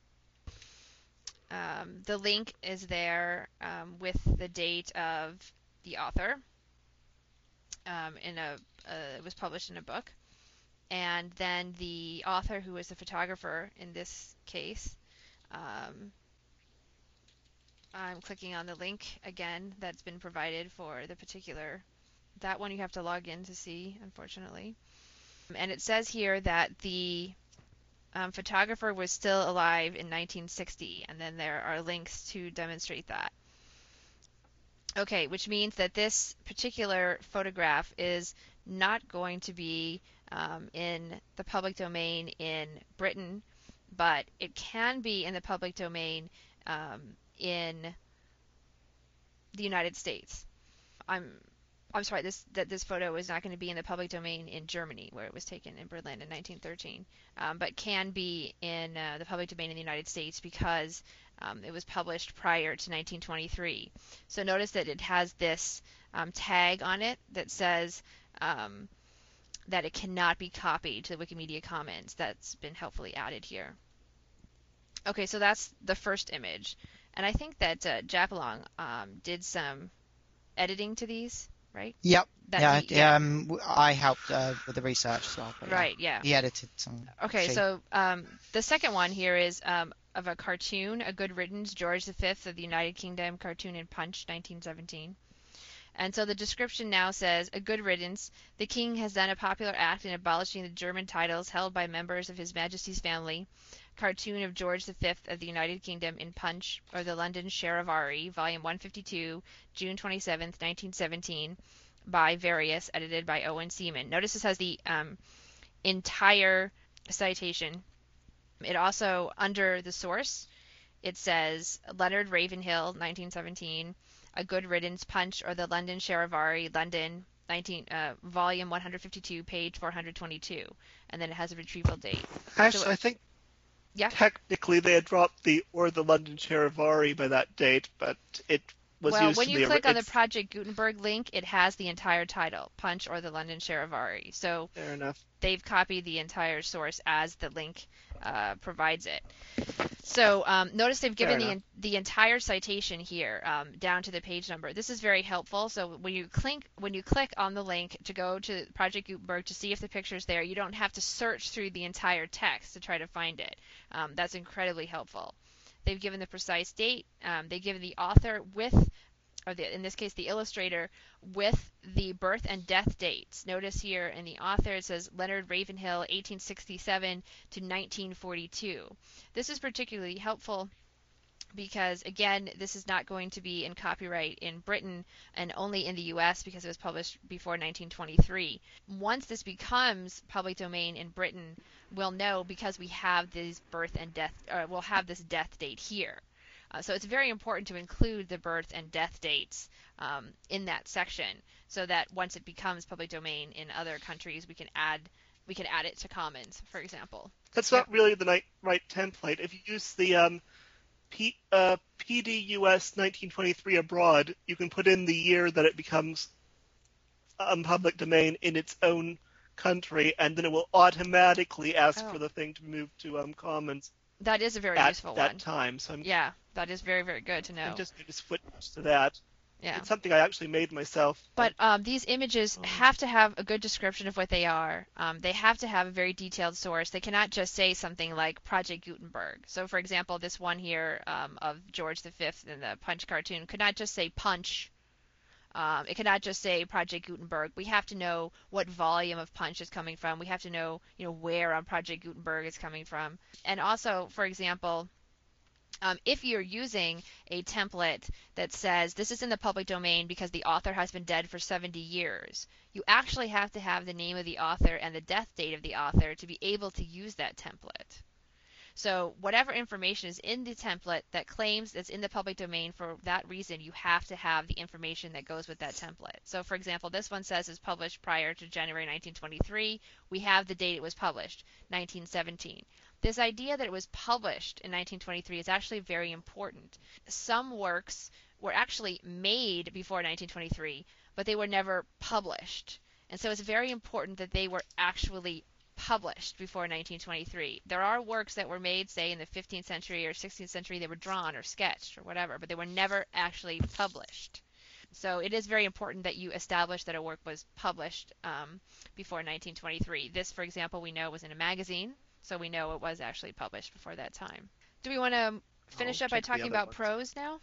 Um, the link is there um, with the date of the author. Um, in a, uh, it was published in a book, and then the author, who is the photographer in this case. Um, I'm clicking on the link again that's been provided for the particular. That one you have to log in to see, unfortunately. And it says here that the um, photographer was still alive in nineteen sixty, and then there are links to demonstrate that. Okay, which means that this particular photograph is not going to be um, in the public domain in Britain, but it can be in the public domain um, in the United States. I'm I'm sorry, this that this photo is not going to be in the public domain in Germany, where it was taken in Berlin in nineteen thirteen, um, but can be in uh, the public domain in the United States because um, it was published prior to nineteen twenty-three. So notice that it has this um, tag on it that says um, that it cannot be copied to the Wikimedia Commons. That's been helpfully added here. Okay, so that's the first image, and I think that uh, Jopalong um, did some editing to these. Right? Yep. That yeah, he, yeah. Um, w- I helped uh, with the research as well. But, yeah, right, yeah. He edited some. Okay, see. so um, the second one here is um, of a cartoon, A Good Riddance, George the Fifth of the United Kingdom, cartoon in Punch, nineteen seventeen. And so the description now says, A good riddance, the king has done a popular act in abolishing the German titles held by members of His Majesty's family. Cartoon of George the Fifth of the United Kingdom in Punch, or the London Charivari, volume one fifty-two, June twenty-seventh, nineteen seventeen, by Various, edited by Owen Seaman. Notice this has the um, entire citation. It also, under the source, it says Leonard Ravenhill, nineteen seventeen, A Good Riddance, Punch, or the London Charivari, London, nineteen, uh, volume one fifty-two, page four twenty-two, and then it has a retrieval date. Actually, So, I think Yeah. technically they had dropped the or the London Charivari by that date, but it was Well, used when in you the click on the it's- Project Gutenberg link, it has the entire title, Punch or the London Charivari. So Fair enough. they've copied the entire source as the link uh, provides it. So um, notice they've given Fair the enough. the entire citation here um, down to the page number. This is very helpful. So when you click when you click on the link to go to Project Gutenberg to see if the picture's there, you don't have to search through the entire text to try to find it. Um, that's incredibly helpful. They've given the precise date. Um, they give the author with, or the, in this case the illustrator, with the birth and death dates. Notice here in the author it says Leonard Ravenhill, eighteen sixty-seven to nineteen forty-two. This is particularly helpful because, again, this is not going to be in copyright in Britain and only in the U S because it was published before nineteen twenty-three. Once this becomes public domain in Britain, we'll know because we have these birth and death, or we'll have this death date here. Uh, so it's very important to include the birth and death dates um, in that section, so that once it becomes public domain in other countries, we can add we can add it to Commons, for example. That's Yep. not really the ni- right template. If you use the um, P, uh, P D U S nineteen twenty-three abroad, you can put in the year that it becomes um, public domain in its own country, and then it will automatically ask Oh. for the thing to move to um, Commons That is a very at useful that one. time. So I'm, Yeah, that is very, very good to know. I'm just going to switch to that. Yeah. It's something I actually made myself. But um, these images Oh. have to have a good description of what they are. Um, they have to have a very detailed source. They cannot just say something like Project Gutenberg. So, for example, this one here um, of George the Fifth in the Punch cartoon could not just say Punch. Um, it cannot just say Project Gutenberg. We have to know what volume of Punch is coming from. We have to know, you know, where on Project Gutenberg it's coming from. And also, for example, Um, if you're using a template that says this is in the public domain because the author has been dead for seventy years, you actually have to have the name of the author and the death date of the author to be able to use that template. So whatever information is in the template that claims it's in the public domain for that reason, you have to have the information that goes with that template. So for example, this one says it's published prior to January nineteen twenty-three. We have the date it was published, nineteen seventeen. This idea that it was published in nineteen twenty-three is actually very important. Some works were actually made before nineteen twenty-three, but they were never published. And so it's very important that they were actually published before nineteen twenty-three. There are works that were made, say, in the fifteenth century or sixteenth century. They were drawn or sketched or whatever, but they were never actually published. So it is very important that you establish that a work was published um, before nineteen twenty-three. This, for example, we know was in a magazine, so we know it was actually published before that time. Do we want to finish I'll up by check the talking other about ones. prose now?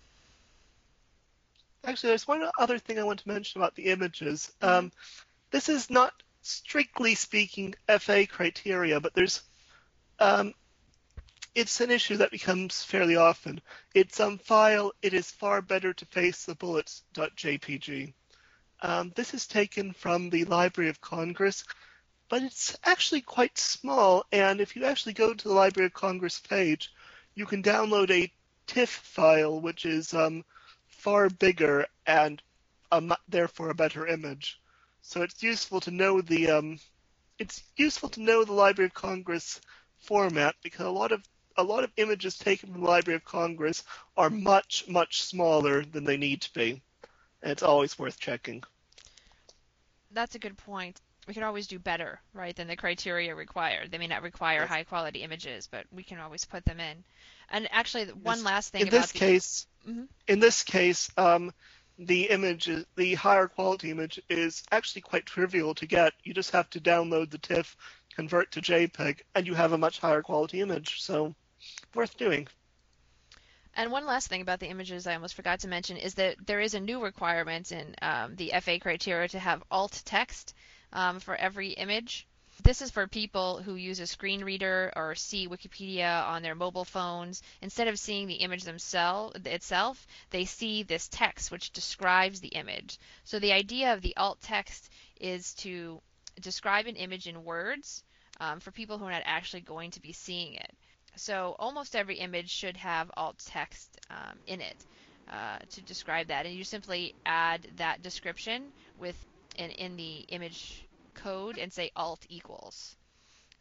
Actually, there's one other thing I want to mention about the images. Mhm. Um, this is not, strictly speaking, F A criteria, but there's, um, it's an issue that becomes fairly often. It's um file. It is far better to face the bullets.jpg. Um, this is taken from the Library of Congress, but it's actually quite small. And if you actually go to the Library of Congress page, you can download a TIFF file, which is um, far bigger and um, therefore a better image. So it's useful to know the um, it's useful to know the Library of Congress format, because a lot of a lot of images taken from the Library of Congress are much much smaller than they need to be, and it's always worth checking. That's a good point. We can always do better, right, than the criteria require. They may not require Yes. high quality images, but we can always put them in. And actually, one This- last thing in about this the, case, Mhm. in this case, um, the image, is, the higher quality image, is actually quite trivial to get. You just have to download the TIFF, convert to JPEG, and you have a much higher quality image. So, worth doing. And one last thing about the images I almost forgot to mention is that there is a new requirement in um, the F A criteria to have alt text um, for every image. This is for people who use a screen reader or see Wikipedia on their mobile phones. Instead of seeing the image themselves itself, they see this text which describes the image. So the idea of the alt text is to describe an image in words um, for people who are not actually going to be seeing it. So almost every image should have alt text um, in it uh, to describe that, and you simply add that description with in, in the image code and say alt equals.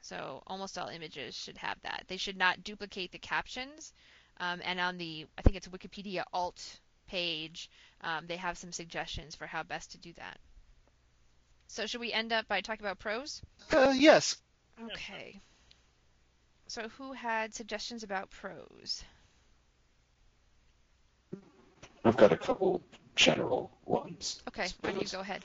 So almost all images should have that. They should not duplicate the captions. Um, and on the, I think it's Wikipedia alt page, um, they have some suggestions for how best to do that. So should we end up by talking about prose? Uh, yes. Okay. So who had suggestions about prose? I've got a couple general ones. Okay, why don't you go ahead?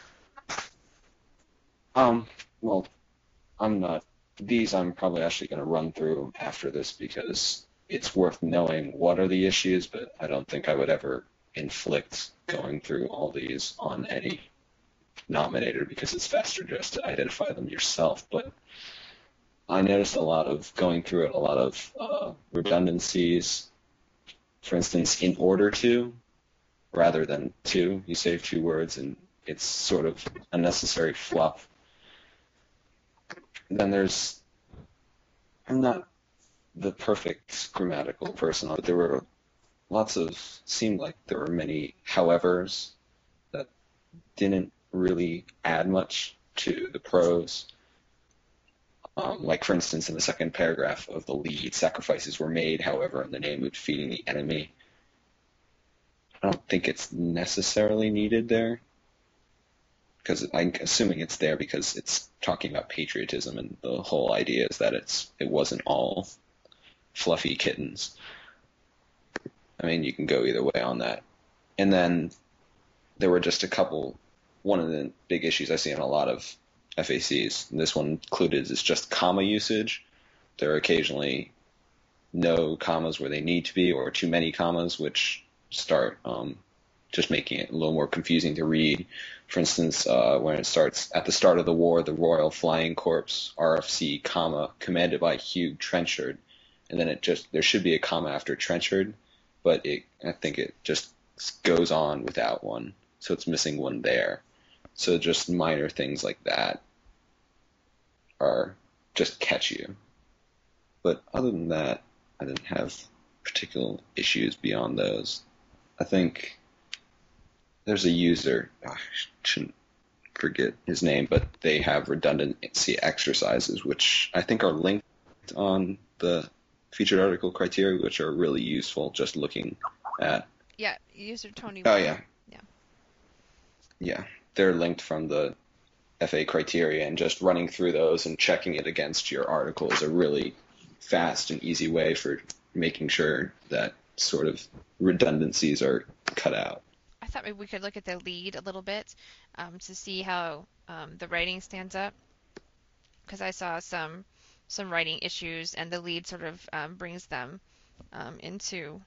Um, well, I'm not. These I'm probably actually going to run through after this because it's worth knowing what are the issues, but I don't think I would ever inflict going through all these on any nominator because it's faster just to identify them yourself. But I noticed a lot of going through it, a lot of uh, redundancies. For instance, in order to, rather than to, you save two words and it's sort of unnecessary fluff. Then there's, I'm not the perfect grammatical person, but there were lots of, seemed like there were many howevers that didn't really add much to the prose. Um, like, for instance, in the second paragraph of the lead, sacrifices were made, however, in the name of defeating the enemy. I don't think it's necessarily needed there, because I'm assuming it's there because it's talking about patriotism, and the whole idea is that it's it wasn't all fluffy kittens. I mean, you can go either way on that. And then there were just a couple, one of the big issues I see in a lot of F A Cs, and this one included, is just comma usage. There are occasionally no commas where they need to be, or too many commas, which start um, just making it a little more confusing to read. For instance, uh, when it starts, at the start of the war, the Royal Flying Corps, R F C, comma, commanded by Hugh Trenchard, and then it just, there should be a comma after Trenchard, but it, I think it just goes on without one, so it's missing one there. So just minor things like that are just catch you. But other than that, I didn't have particular issues beyond those. I think there's a user, I shouldn't forget his name, but they have redundancy exercises, which I think are linked on the featured article criteria, which are really useful just looking at. Yeah, user Tony. Oh, yeah. Yeah. Yeah. They're linked from the F A criteria, and just running through those and checking it against your article is a really fast and easy way for making sure that sort of redundancies are cut out. I thought maybe we could look at the lead a little bit um, to see how um, the writing stands up, because I saw some some writing issues, and the lead sort of um, brings them um, into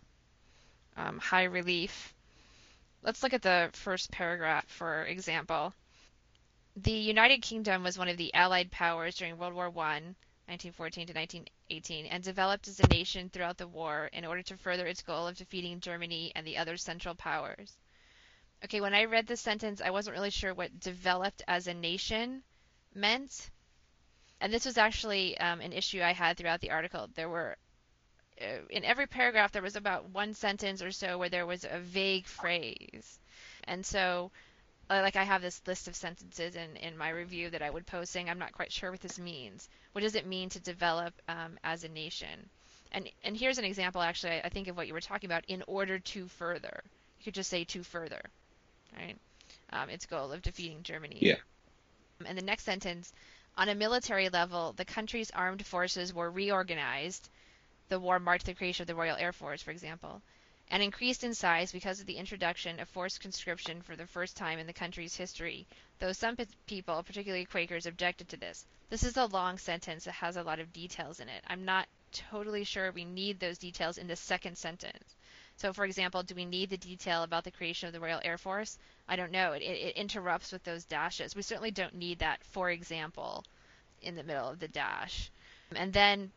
um, high relief. Let's look at the first paragraph, for example. The United Kingdom was one of the Allied powers during World War One, nineteen fourteen to nineteen eighteen, and developed as a nation throughout the war in order to further its goal of defeating Germany and the other Central Powers. Okay, when I read this sentence, I wasn't really sure what developed as a nation meant. And this was actually um, an issue I had throughout the article. There were, uh, in every paragraph, there was about one sentence or so where there was a vague phrase. And so, uh, like I have this list of sentences in, in my review that I would post saying, I'm not quite sure what this means. What does it mean to develop um, as a nation? And and here's an example, actually, I think of what you were talking about, in order to further. You could just say to further, right? Um, its goal of defeating Germany. Yeah. And the next sentence, on a military level, the country's armed forces were reorganized. The war marked the creation of the Royal Air Force, for example, and increased in size because of the introduction of forced conscription for the first time in the country's history, though some p- people, particularly Quakers, objected to this. This is a long sentence that has a lot of details in it. I'm not totally sure we need those details in the second sentence. So, for example, do we need the detail about the creation of the Royal Air Force? I don't know. It, it, it interrupts with those dashes. We certainly don't need that, for example, in the middle of the dash. And then,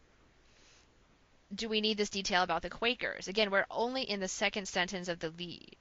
do we need this detail about the Quakers? Again, we're only in the second sentence of the lead.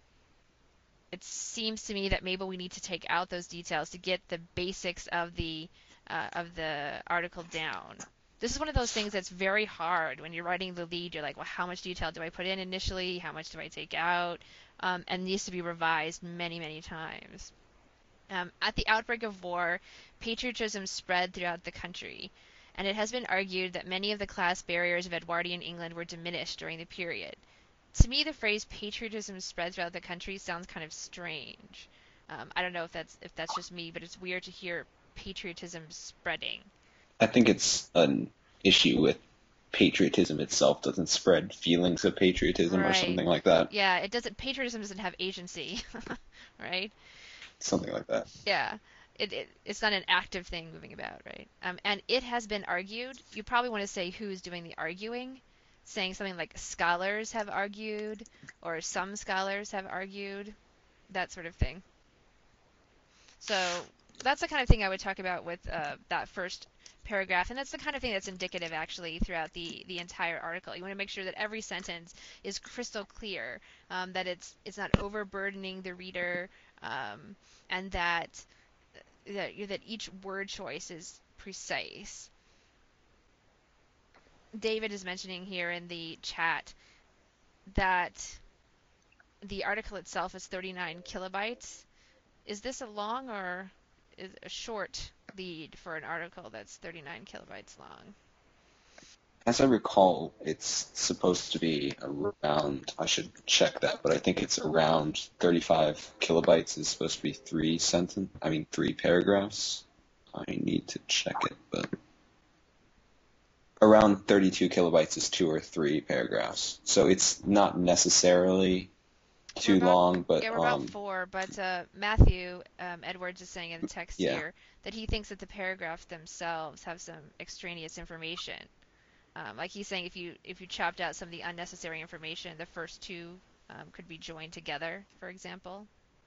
It seems to me that maybe we need to take out those details to get the basics of the uh, of the article down. This is one of those things that's very hard when you're writing the lead. You're like, well, how much detail do I put in initially? How much do I take out? Um, and needs to be revised many, many times. Um, at the outbreak of war, patriotism spread throughout the country, and it has been argued that many of the class barriers of Edwardian England were diminished during the period. To me, the phrase patriotism spread throughout the country sounds kind of strange. Um, I don't know if that's if that's just me, but it's weird to hear patriotism spreading. I think it's an issue with patriotism itself doesn't spread feelings of patriotism or Right. something like that. Yeah, it doesn't. Patriotism doesn't have agency, right? Something like that. Yeah, it, it it's not an active thing moving about, right? Um, and it has been argued. You probably want to say who's doing the arguing, saying something like scholars have argued, or some scholars have argued, that sort of thing. So that's the kind of thing I would talk about with uh, that first paragraph, and that's the kind of thing that's indicative actually throughout the, the entire article. You want to make sure that every sentence is crystal clear, um, that it's it's not overburdening the reader, um, and that, that that each word choice is precise. David is mentioning here in the chat that the article itself is thirty-nine kilobytes. Is this a long or is a short lead for an article that's thirty-nine kilobytes long? As I recall, it's supposed to be around, I should check that, but I think it's around thirty-five kilobytes is supposed to be three sentence, I mean three paragraphs. I need to check it, but around thirty-two kilobytes is two or three paragraphs. So it's not necessarily too We're about- long, but Yeah, we're um, about four, but uh, Matthew um, Edwards is saying in the text Yeah. here that he thinks that the paragraphs themselves have some extraneous information. Um, like he's saying, if you if you chopped out some of the unnecessary information, the first two um, could be joined together, for example.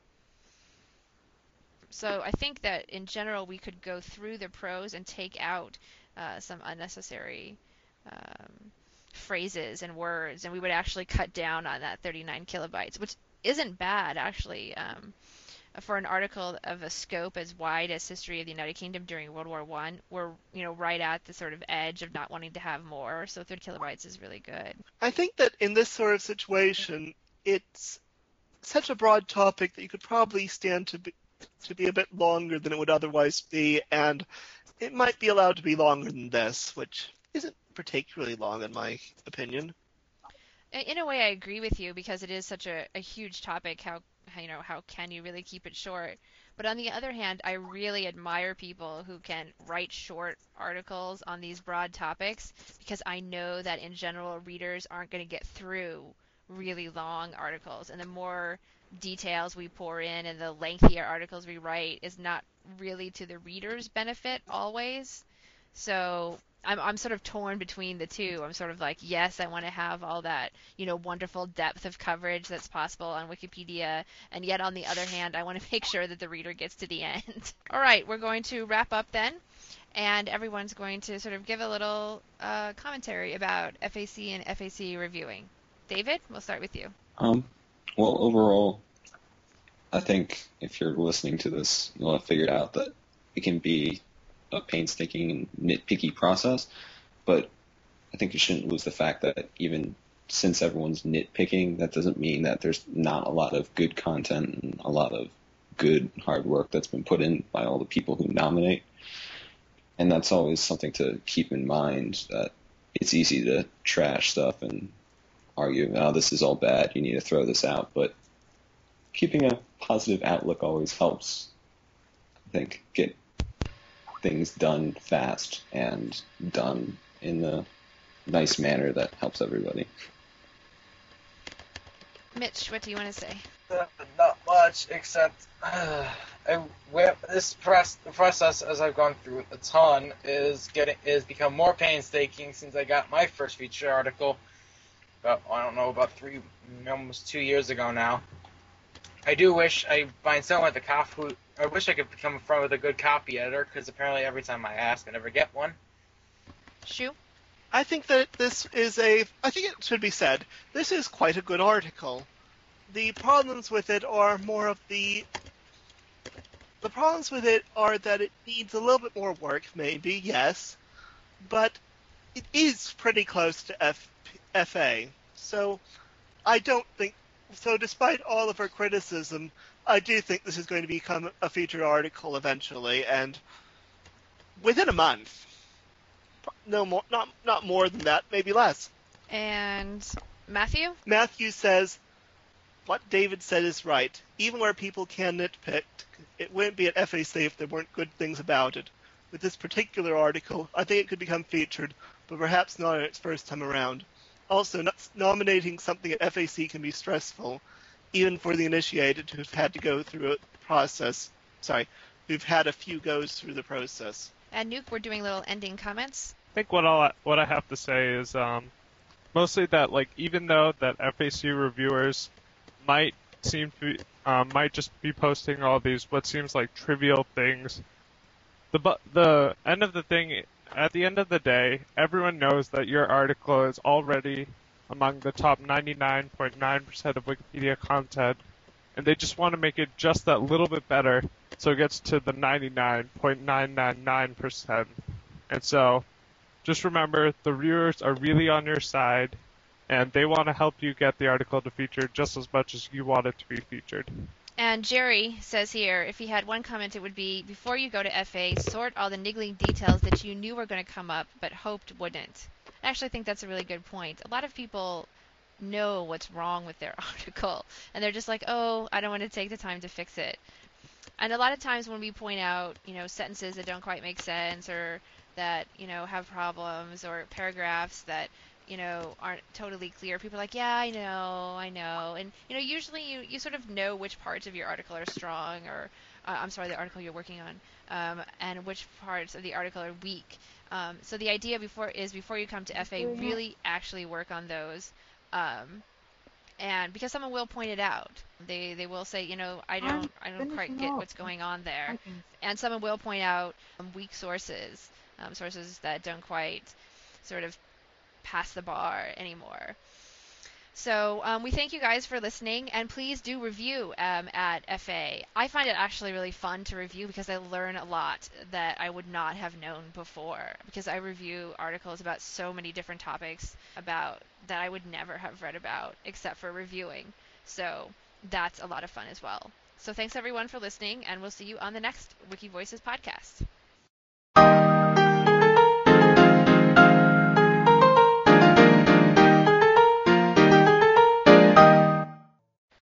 So I think that in general we could go through the prose and take out uh, some unnecessary um, phrases and words, and we would actually cut down on that thirty-nine kilobytes, which isn't bad actually. Um, for an article of a scope as wide as History of the United Kingdom during World War One, we're you know right at the sort of edge of not wanting to have more. So thirty kilobytes is really good. I think that in this sort of situation, it's such a broad topic that you could probably stand to be, to be a bit longer than it would otherwise be, and it might be allowed to be longer than this, which isn't particularly long in my opinion. In a way, I agree with you because it is such a, a huge topic. How, how you know how can you really keep it short? But on the other hand, I really admire people who can write short articles on these broad topics because I know that in general readers aren't going to get through really long articles, and the more details we pour in and the lengthier articles we write is not really to the reader's benefit always. So I'm I'm sort of torn between the two. I'm sort of like, yes, I want to have all that, you know, wonderful depth of coverage that's possible on Wikipedia, and yet on the other hand, I want to make sure that the reader gets to the end. All right, we're going to wrap up then, and everyone's going to sort of give a little uh, commentary about F A C and F A C reviewing. David, we'll start with you. Um, well, overall, I think if you're listening to this, you'll have figured out that it can be a painstaking and nitpicky process, but I think you shouldn't lose the fact that even since everyone's nitpicking, that doesn't mean that there's not a lot of good content and a lot of good hard work that's been put in by all the people who nominate. And that's always something to keep in mind, that it's easy to trash stuff and argue, oh, this is all bad, you need to throw this out, but keeping a positive outlook always helps, I think, get things done fast and done in a nice manner that helps everybody. Mitch, what do you want to say? Uh, not much, except uh, I, where, this press, the process, as I've gone through it a ton, is getting is become more painstaking since I got my first feature article. About I don't know about three, almost two years ago now. I do wish I find someone at the cop who I wish I could become a friend with a good copy editor, because apparently every time I ask, I never get one. Shu? I think that this is a, I think it should be said, this is quite a good article. The problems with it are more of the, the problems with it are that it needs a little bit more work, maybe, yes, but it is pretty close to F, FA. So I don't think, so despite all of her criticism, I do think this is going to become a featured article eventually, and within a month. No more, not not more than that, maybe less. And Matthew? Matthew says, what David said is right. Even where people can nitpick, it wouldn't be at F A C if there weren't good things about it. With this particular article, I think it could become featured, but perhaps not on its first time around. Also, not nominating something at F A C can be stressful, even for the initiated who've had to go through a process. Sorry, who've had a few goes through the process. And Nuke, we're doing little ending comments. I think what I'll, what I have to say is um, mostly that like even though that F A C reviewers might seem to um, might just be posting all these what seems like trivial things, the bu- the end of the thing at the end of the day, everyone knows that your article is already among the top ninety-nine point nine percent of Wikipedia content, and they just want to make it just that little bit better so it gets to the ninety-nine point nine nine nine percent. And so just remember, the reviewers are really on your side, and they want to help you get the article to feature just as much as you want it to be featured. And Jerry says here, if he had one comment, it would be, before you go to F A, sort all the niggling details that you knew were going to come up but hoped wouldn't. I actually think that's a really good point. A lot of people know what's wrong with their article, and they're just like, oh, I don't want to take the time to fix it. And a lot of times when we point out, you know, sentences that don't quite make sense, or that, you know, have problems, or paragraphs that, you know, aren't totally clear, people are like, yeah, I know, I know. And, you know, usually you, you sort of know which parts of your article are strong, or, uh, I'm sorry, the article you're working on, um, and which parts of the article are weak. Um, so the idea before is before you come to F A, really actually work on those. Um, and because someone will point it out, they they will say, you know, I don't I don't quite get what's going on there, and someone will point out um, weak sources, um, sources that don't quite sort of pass the bar anymore. So um, we thank you guys for listening, and please do review um, at F A. I find it actually really fun to review because I learn a lot that I would not have known before, because I review articles about so many different topics about that I would never have read about except for reviewing. So that's a lot of fun as well. So thanks everyone for listening, and we'll see you on the next Wiki Voices podcast.